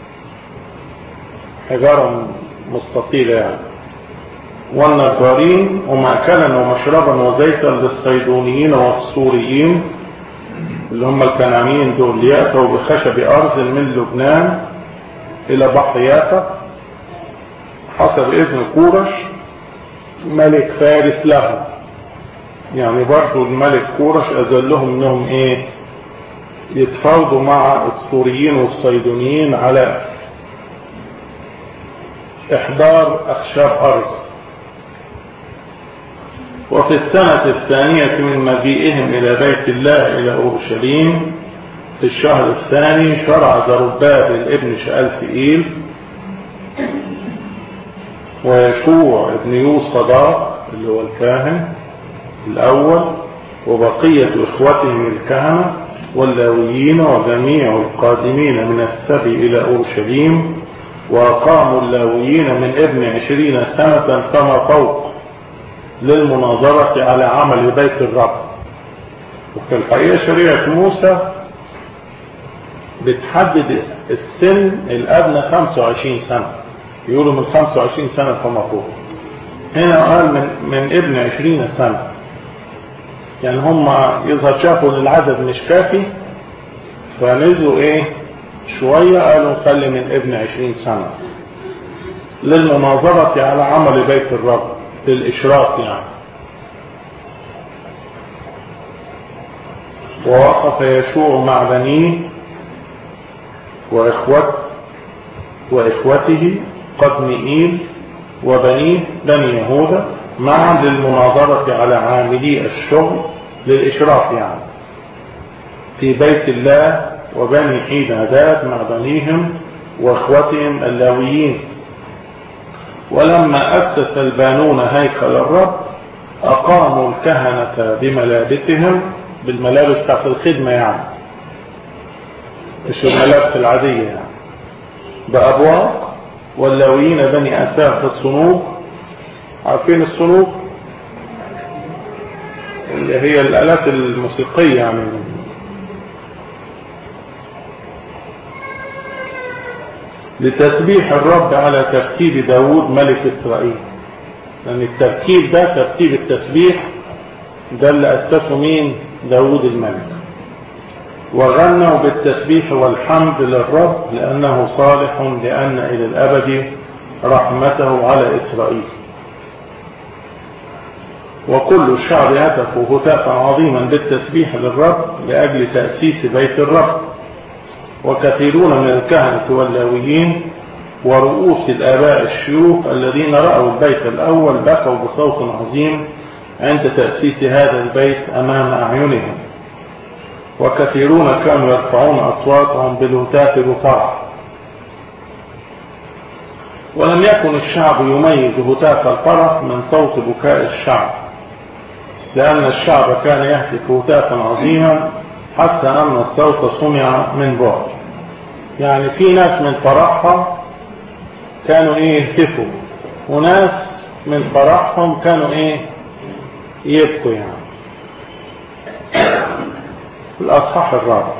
حجارة مستطيلة يعني. والنجارين ومأكلا ومشربا وزيتا للصيدونيين والسوريين اللي هم الكنعانيين دول، يأتوا بخشب أرز من لبنان إلى بحر يافا حسب إذن كورش ملك فارس له. يعني برضو الملك كورش أذن لهم إنهم يتفاوضوا مع السوريين والصيدونيين على إحضار أخشاب أرز. وفي السنة الثانية من مجيئهم إلى بيت الله إلى أورشليم في الشهر الثاني شرع زربابل ابن شألتئيل ويشوع ابن يوصداق اللي هو الكاهن الأول وبقية إخوتهم الكهنة واللاويين وجميع القادمين من السبي إلى أورشليم، وقاموا اللاويين من ابن 20 سنة فما فوق للمناظرة على عمل بيت الرب. وفي الحقيقة شريعة موسى بتحدد السن الأدنى 25 سنة، يقولوا من 25 سنة فما فوق. هنا قال من ابن 20 سنة، يعني هم يظهر شافوا ان العدد مش كافي فنزلوا شوية، قالوا خلي من ابن 20 سنة للمناظرة على عمل بيت الرب، للإشراق يعني. ووقف يشوع مع بنيه وإخوته قدمئيل وبنيه بني يهوذا معا للمناظرة على عاملي الشغل للإشراف يعني في بيت الله وبني حيناداد مع بنيهم وإخوتهم اللاويين. ولما أسس البانون هيكل الرب أقاموا الكهنة بملابسهم، بالملابس بتاعت الخدمة يعني مش الملابس العادية يعني، بأبواق، واللاويين بني أساف الصنوب. عارفين الصنوب اللي هي الآلات الموسيقية يعني، لتسبيح الرب على ترتيب داود ملك إسرائيل. لأن الترتيب ده ترتيب التسبيح ده اللي أسسه مين؟ داود الملك. وغنوا بالتسبيح والحمد للرب لأنه صالح، لأن إلى الأبد رحمته على إسرائيل. وكل الشعب هتفوا هتافا عظيما بالتسبيح للرب لأجل تأسيس بيت الرب. وكثيرون من الكهنة واللاويين ورؤوس الآباء الشيوخ الذين رأوا البيت الأول بكوا بصوت عظيم عند تأسيس هذا البيت أمام أعينهم. وكثيرون كانوا يرفعون أصواتهم بالهتاف بفرح. ولم يكن الشعب يميز هتاف الفرح من صوت بكاء الشعب، لأن الشعب كان يهتف هتافا عظيما حتى أن الصوت سمع من بعد. يعني في ناس من فرحها كانوا يهتفوا، وناس من فرحهم كانوا يبكوا يعني. الأصحاح الرابع.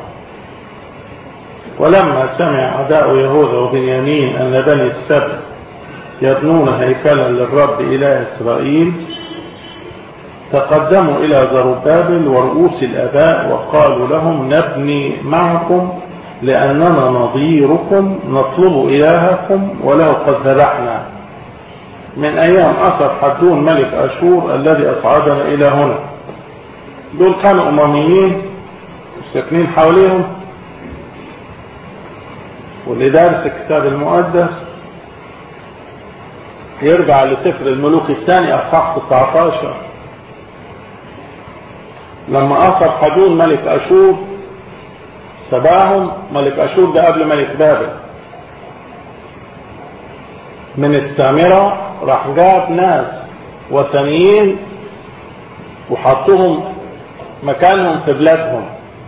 ولما سمع أعداء يهوذا وبنيامين أن بني السبت يبنون هيكلا للرب إله إسرائيل تقدموا إلى زربابل ورؤوس الآباء وقالوا لهم نبني معكم لأننا نظيركم نطلب إلهكم ولو قد ذبحنا من أيام أسر حدون ملك أشور الذي أصعدنا إلى هنا. دول كانوا أمميين ساكنين حواليهم، واللي دارس الكتاب المقدس يرجع لسفر الملوك الثاني أصحاح 19. لما أصر حدون ملك أشور سباهم، ملك أشور ده قبل ملك بابل، من السامرة راح جاب ناس وثنيين وحطوهم مكانهم في بلادهم.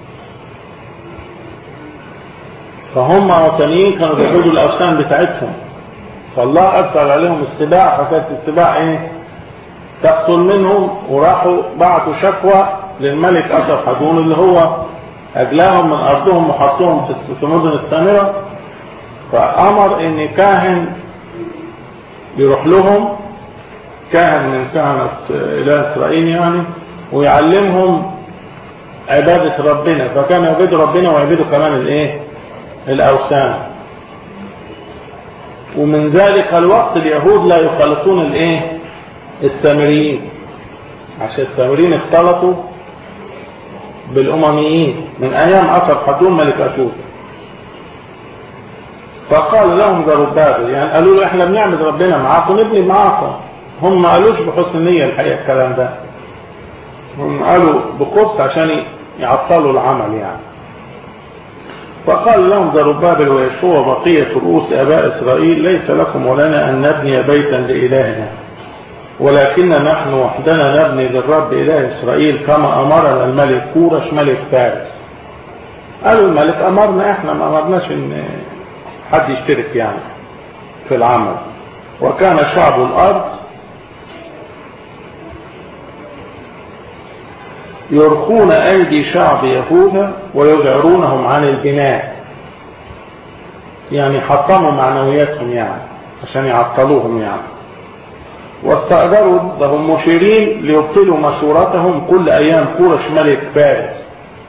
فهم وثنيين كانوا بيعبدوا الأوثان بتاعتهم، فالله أرسل عليهم السباع، فكانت السباع تقتل منهم. وراحوا بعتوا شكوى للملك أسر حدون اللي هو أجلاهم من أرضهم وحطوهم في مدن السامرة. فأمر إن كاهن يروح لهم، كاهن من كهنة إله إسرائيل يعني، ويعلمهم عبادة ربنا. فكانوا يعبدوا ربنا ويعبدوا كمان الأوثان. ومن ذلك الوقت اليهود لا يخالطون السامريين، عشان السامريين اختلطوا بالأمميين من أيام أسر حدون ملك أشور. فقال لهم زربابل، يعني قالوا له احنا بنعبد ربنا معاكم نبني معاكم. هم ما قالوش بحسن نية الحقيقة الكلام ده، هم قالوا بخبث عشان يعطلوا العمل يعني. فقال لهم زربابل ويشوع بقية رؤوس آباء إسرائيل ليس لكم ولنا أن نبني بيتا لإلهنا، ولكن نحن وحدنا نبني للرب إله إسرائيل كما أمرنا الملك كورش ملك فارس. قالوا الملك أمرنا، احنا ما أمرناش ان حد يشترك يعني في العمل. وكان شعب الأرض يرخون أيدي شعب يهوذا ويذعرونهم عن البناء، يعني حطموا معنوياتهم يعني عشان يعطلوهم يعني. واستأجروا ضدهم مشيرين ليبطلوا مشورتهم كل أيام كورش ملك فارس.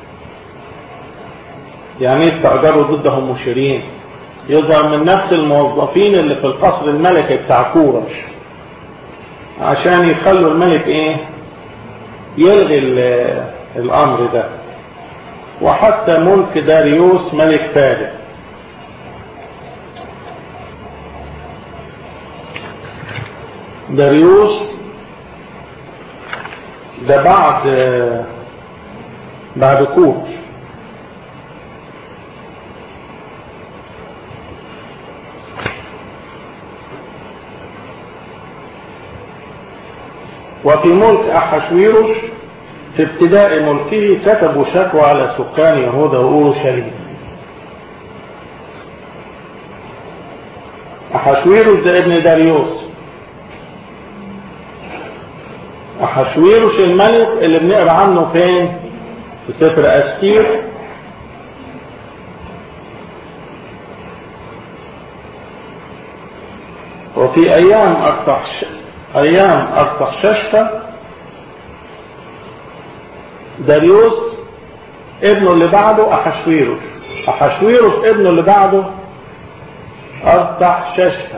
يعني استأجروا ضدهم مشيرين، يظهر من نفس الموظفين اللي في القصر الملكي بتاع كورش، عشان يخلوا الملك يلغي الأمر ده. وحتى ملك داريوس ملك فارس، داريوس ده بعد كور. وفي ملك أحشويروش في ابتداء ملكه كتبوا شكوى على سكان يهوذا وأورشليم. أحشويروش ده ابن داريوس. أحشويروش الملك اللي بنقرأ عنه فين؟ في سفر أستير. وفي أيام أرتحششتا داريوس ابنه اللي بعده أحشويروش. أحشويروش ابنه اللي بعده أرتحششتا.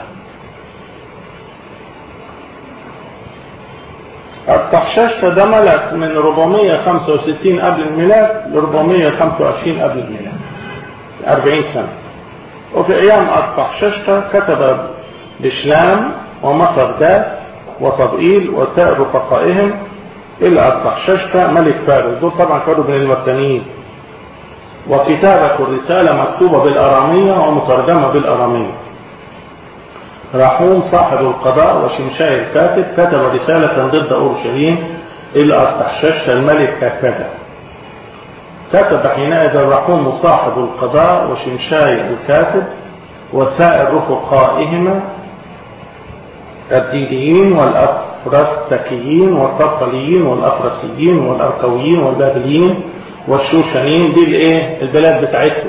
أرتحششتا ده ملك من 465 قبل الميلاد ل 425 قبل الميلاد، 40 سنة. وفي أيام أرتحششتا كتب بشلام ومصرداس وطبئيل وسائر رفقائهم إلى أرتحششتا ملك فارس. دول طبعا كانوا من الوثنيين. وكتابة الرسالة مكتوبة بالأرامية ومترجمة بالأرامية. راحوم صاحب القضاء وشمشاي الكاتب كتب رسالة ضد أورشليم إلى أرتحششتا الملك هكذا. كتب حينئذ راحوم صاحب القضاء وشمشاي الكاتب وسائر رفقائهما الديديين والأفرستكيين والطفليين والأفرسيين والأركويين والبابليين والشوشانيين، دي الايه البلاد بتاعتهم،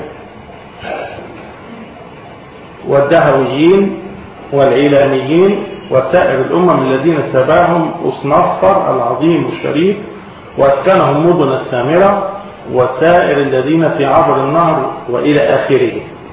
والدهويين والعيلانيين وسائر الأمم الذين سباهم أصنفر العظيم الشريف وأسكنهم مدن السامرة وسائر الذين في عبر النهر وإلى آخره.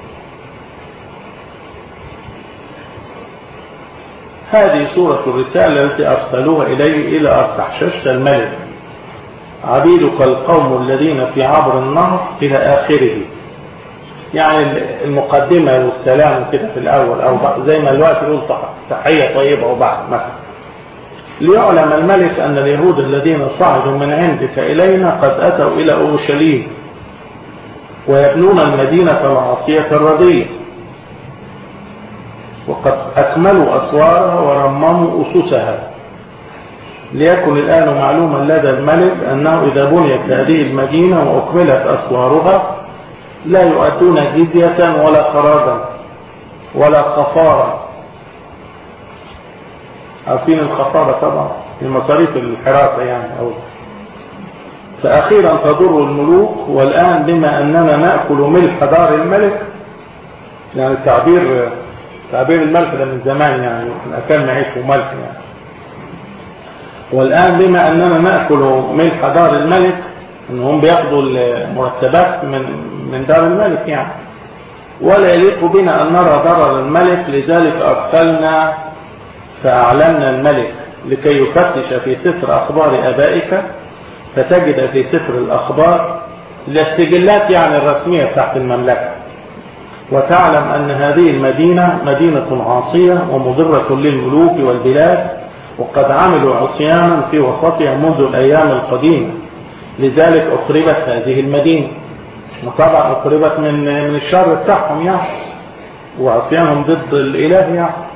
هذه سورة الرسالة التي أرسلوها إليه إلى أرتحششتا الملك. عبيدك القوم الذين في عبر النهر إلى آخره. يعني المقدمة والسلام كده في الأول أو زي ما الوقت يقول تحية طيبة وبعد مثلا. ليعلم الملك أن اليهود الذين صعدوا من عندك إلينا قد أتوا إلى أورشليم ويبنون المدينة العاصية الردية وقد أكملوا أسوارها ورمموا أسسها. ليكن الآن معلوما لدى الملك أنه إذا بنيت هذه المدينة وأكملت أسوارها لا يؤدون جزية ولا خراجا ولا خفارة. عارفين الخفارة طبعا المصاريف الحراسة يعني أو. فأخيرا تضر الملوك. والآن بما أننا نأكل ملح دار الملك، يعني تعبير الملح ده من زمان يعني أكلنا عيش وملح يعني. والآن بما أننا نأكل ملح دار الملك، أنهم بياخدوا المرتبات من دار الملك يعني، ولا يليق بنا أن نرى ضرر الملك، لذلك أرسلنا فأعلمنا الملك لكي يفتش في سفر أخبار أبائك فتجد في سفر الأخبار للسجلات يعني الرسمية تحت المملكة، وتعلم أن هذه المدينة مدينة عاصية ومضرة للملوك والبلاد، وقد عملوا عصيانا في وسطها منذ الأيام القديمة، لذلك أخربت هذه المدينة. وطبعا أخربت من الشر بتاعهم يعني وعصيانهم ضد الإله يعني.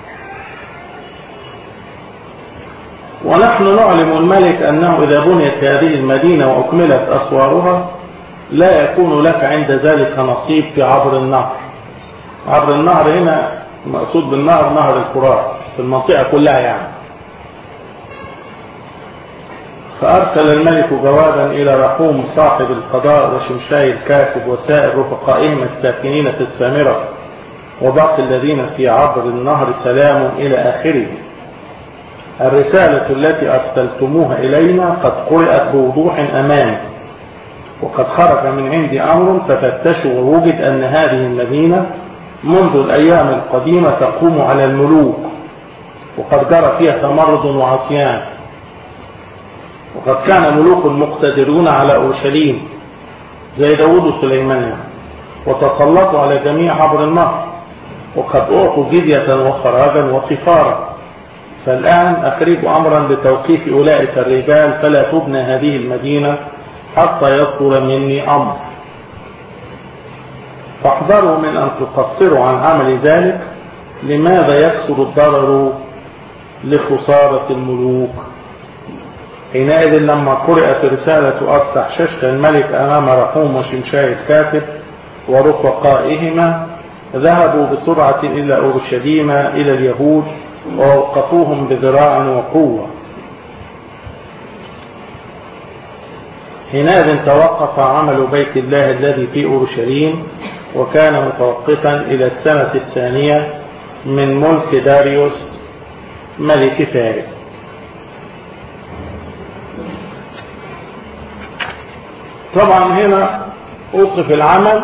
ونحن نعلم الملك أنه إذا بنيت هذه المدينة وأكملت أسوارها لا يكون لك عند ذلك نصيب في عبر النهر. عبر النهر هنا مقصود بالنهر نهر الفرات في المنطقة كلها يعني. فأرسل الملك جوابا إلى رحوم صاحب القضاء وشمشاي الكاتب وسائر رفقائهم الساكنين في السامرة وباقي الذين في عبر النهر سلام إلى آخره. الرسالة التي أرسلتموها إلينا قد قرأت بوضوح أمامي، وقد خرج من عندي أمر ففتشوا ووجد أن هذه المدينة منذ الأيام القديمة تقوم على الملوك، وقد جرى فيها تمرد وعصيان، وقد كان ملوك مقتدرون على أورشليم زي داود وسليمان وتسلطوا على جميع عبر النهر، وقد أعطوا جزية وخراجا وقفارا، فالآن أخرج أمرا بتوقيف أولئك الرجال فلا تبنى هذه المدينة حتى يصدر مني أمر، فاحذروا من أن تقصروا عن عمل ذلك. لماذا يكثر الضرر لخسارة الملوك؟ حينئذ لما قرأت رسالة أرتحشست الملك أمام رحوم وشمشاي الكاتب ورفقائهما، ذهبوا بسرعة إلى أورشليم إلى اليهود ووقفوهم بذراع وقوة. حينئذ توقف عمل بيت الله الذي في أورشليم، وكان متوقفا إلى السنة الثانية من ملك داريوس ملك فارس. طبعا هنا أوقف العمل.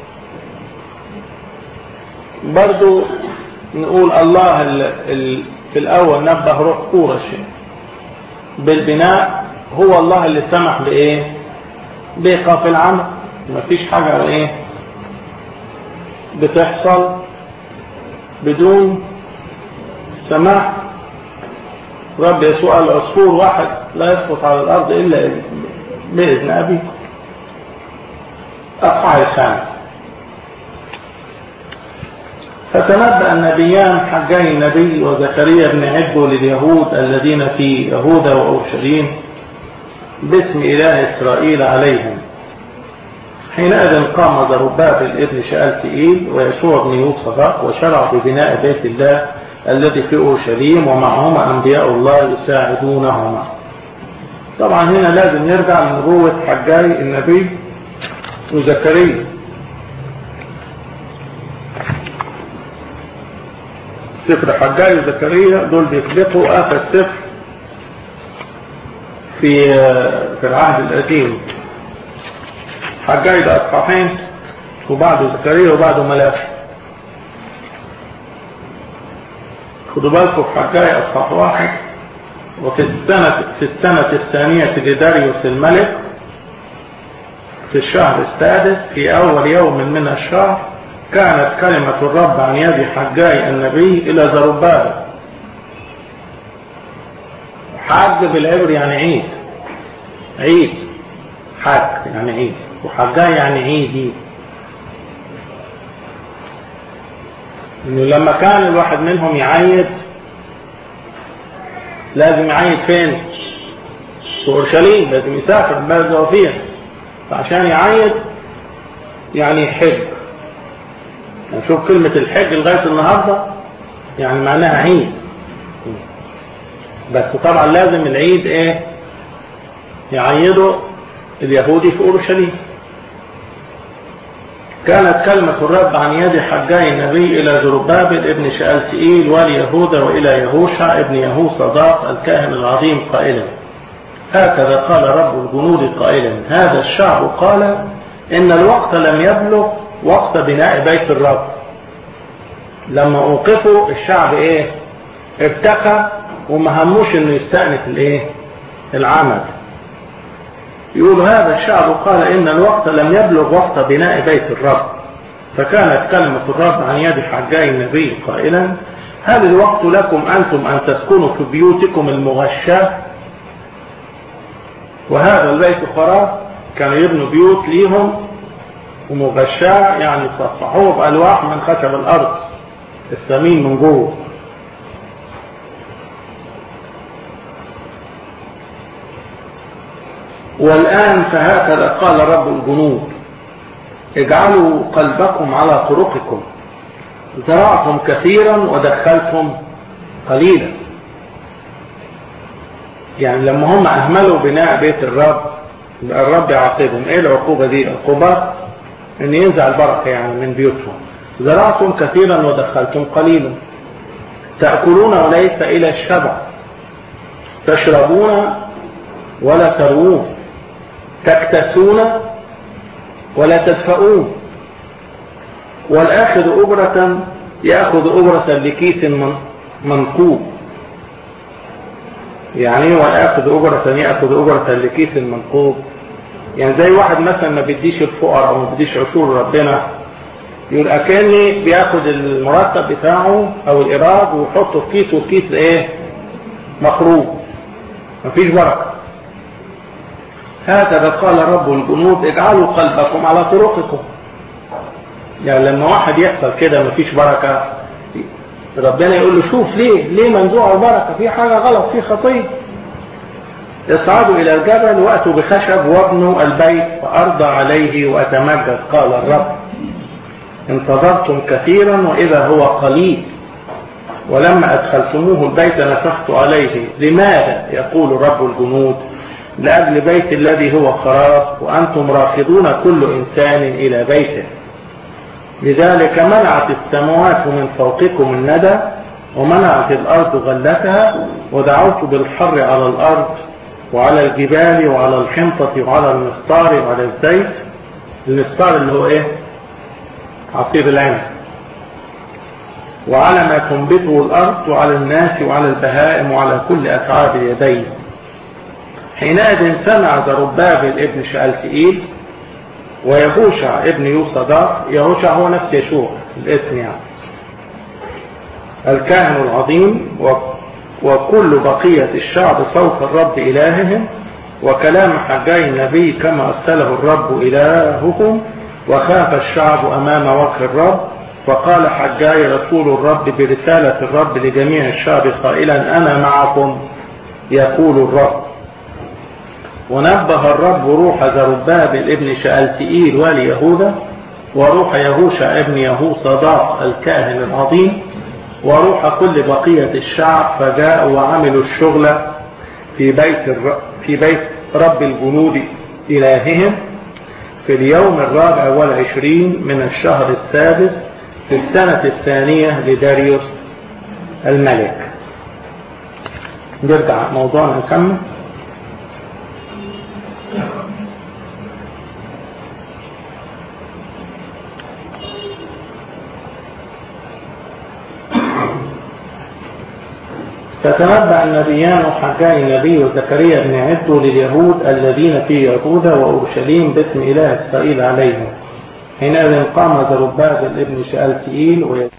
برضو نقول الله في الأول نبه روح كورش بالبناء، هو الله اللي سمح بإيه؟ بإيقاف العمل. مفيش حاجة بتحصل بدون سماح رب يسوع. العصفور واحد لا يسقط على الأرض إلا بإذن أبيه. أصحاح الخامس. فتنبأ النبيان حجاي النبي وزكريا بن عدو لليهود الذين في يهوذا وأورشليم باسم إله إسرائيل عليهم. حينئذ قام زربابل ابن شألتئيل ويسوع بن يوصفق وشرع ببناء بيت الله الذي في أورشليم، ومعهما أنبياء الله يساعدونهما. طبعا هنا لازم نرجع لنبوة حجاي النبي وزكريا. سفر حجاي وزكريا دول بيسبقوا آخر سفر في العهد القديم. حجاي ده أصحاحين، وبعده زكريا وبعده ملاخي. خدوا بالكم في حجاي أصحاح واحد. وفي السنة الثانية لداريوس الملك في الشهر السادس في أول يوم من الشهر كانت كلمة الرب عن يد حجاي النبي إلى زربابل. حج بالعبر يعني عيد. عيد حج يعني عيد، وحجاي يعني عيدي. إنه لما كان الواحد منهم يعيد لازم يعيد فين؟ في أورشليم. لازم يسافر بلد وفيها، فعشان يعيد يعني يحج. نشوف كلمة الحج لغاية النهاردة يعني معناها عيد. بس طبعا لازم العيد يعيده اليهودي في أورشليم. كانت كلمة الرب عن يد حجاي النبي إلى زربابل ابن شألتئيل وليهوذا وإلى يهوشع ابن يهوصداق الكاهن العظيم قائلا: هكذا قال رب الجنود قائلا: هذا الشعب قال إن الوقت لم يبلغ وقت بناء بيت الرب. لما أوقفوا الشعب ارتقى وما هموش إنه يستأنف العمل. يقول هذا الشعب قال إن الوقت لم يبلغ وقت بناء بيت الرب. فكانت كلمة الرب عن يد حجاي النبي قائلا: هل الوقت لكم أنتم أن تسكنوا في بيوتكم المغشاة؟ وهذا البيت خراب. كانوا يبنوا بيوت ليهم ومغشاة، يعني صفحوه بألواح من خشب الأرض الثمين من جوه. والآن فهكذا قال رب الجنود: اجعلوا قلبكم على طرقكم، زرعتم كثيرا ودخلتم قليلا. يعني لما هم أهملوا بناء بيت الرب الرب يعاقبهم. ايه العقوبة دي؟ عقوبات ان ينزع البركة يعني من بيوتهم. زرعتم كثيرا ودخلتم قليلا، تأكلون وليس إلى الشبع، تشربون ولا تروون، تكتسون ولا تدفؤون، والآخذ أجرة يأخذ أجرة لكيس منقوب. يعني والآخذ أجرة يأخذ أجرة لكيس منقوب. يعني زي واحد مثلا ما بيديش الفقراء أو ما بيديش عشور ربنا، يقول أكاني بياخد المرتب بتاعه أو الإيراد ويحطه في كيس، والكيس مخروب، مفيش بركة. هكذا قال رب الجنود اجعلوا قلبكم على طرقكم. يعني لما واحد يحصل كده مفيش بركة، ربنا يقول له شوف ليه منزوع البركة، في حاجة غلط، في خطية. اصعدوا إلى الجبل وأتوا بخشب وابنوا البيت فأرضى عليه وأتمجد، قال الرب انتظرتم كثيرا وإذا هو قليل، ولما أدخلتموه البيت نفخت عليه. لماذا؟ يقول رب الجنود لأجل بيت الذي هو خراب وأنتم راكضون كل إنسان إلى بيته. لذلك منعت السماوات من فوقكم الندى ومنعت الأرض غلتها، ودعوت بالحر على الأرض وعلى الجبال وعلى الحنطة وعلى المسطار وعلى الزيت. المسطار اللي هو ايه؟ عصير العنب. وعلى ما تنبته الأرض وعلى الناس وعلى البهائم وعلى كل أتعاب اليدين. حينئذ سمع زربابل ابن شألتئيل ويهوشع ابن يوصداق، يهوشع هو نفس يشوع الاسم يعني، الكاهن العظيم، وكل بقية الشعب صوت الرب إلههم وكلام حجاي النبي كما أرسله الرب إلههم، وخاف الشعب أمام وجه الرب. فقال حجاي رسول الرب برسالة الرب لجميع الشعب قائلا أنا معكم يقول الرب. ونبه الرب روح زربابل ابن شألتئيل والي يهوذا، وروح يهوشع ابن يهوصداق الكاهن العظيم، وروح كل بقية الشعب، فجاءوا وعملوا الشغل في بيت رب الجنود إلههم في اليوم 24 من الشهر السادس في السنة الثانية لداريوس الملك. نرجع موضوعنا نكمل. فتنبأ النبيان حجاي النبي وزكريا بن عدو لليهود الذين في يهوذا وأورشليم باسم إله إسرائيل عليهم. حينئذ قام زربابل ابن شألتئيل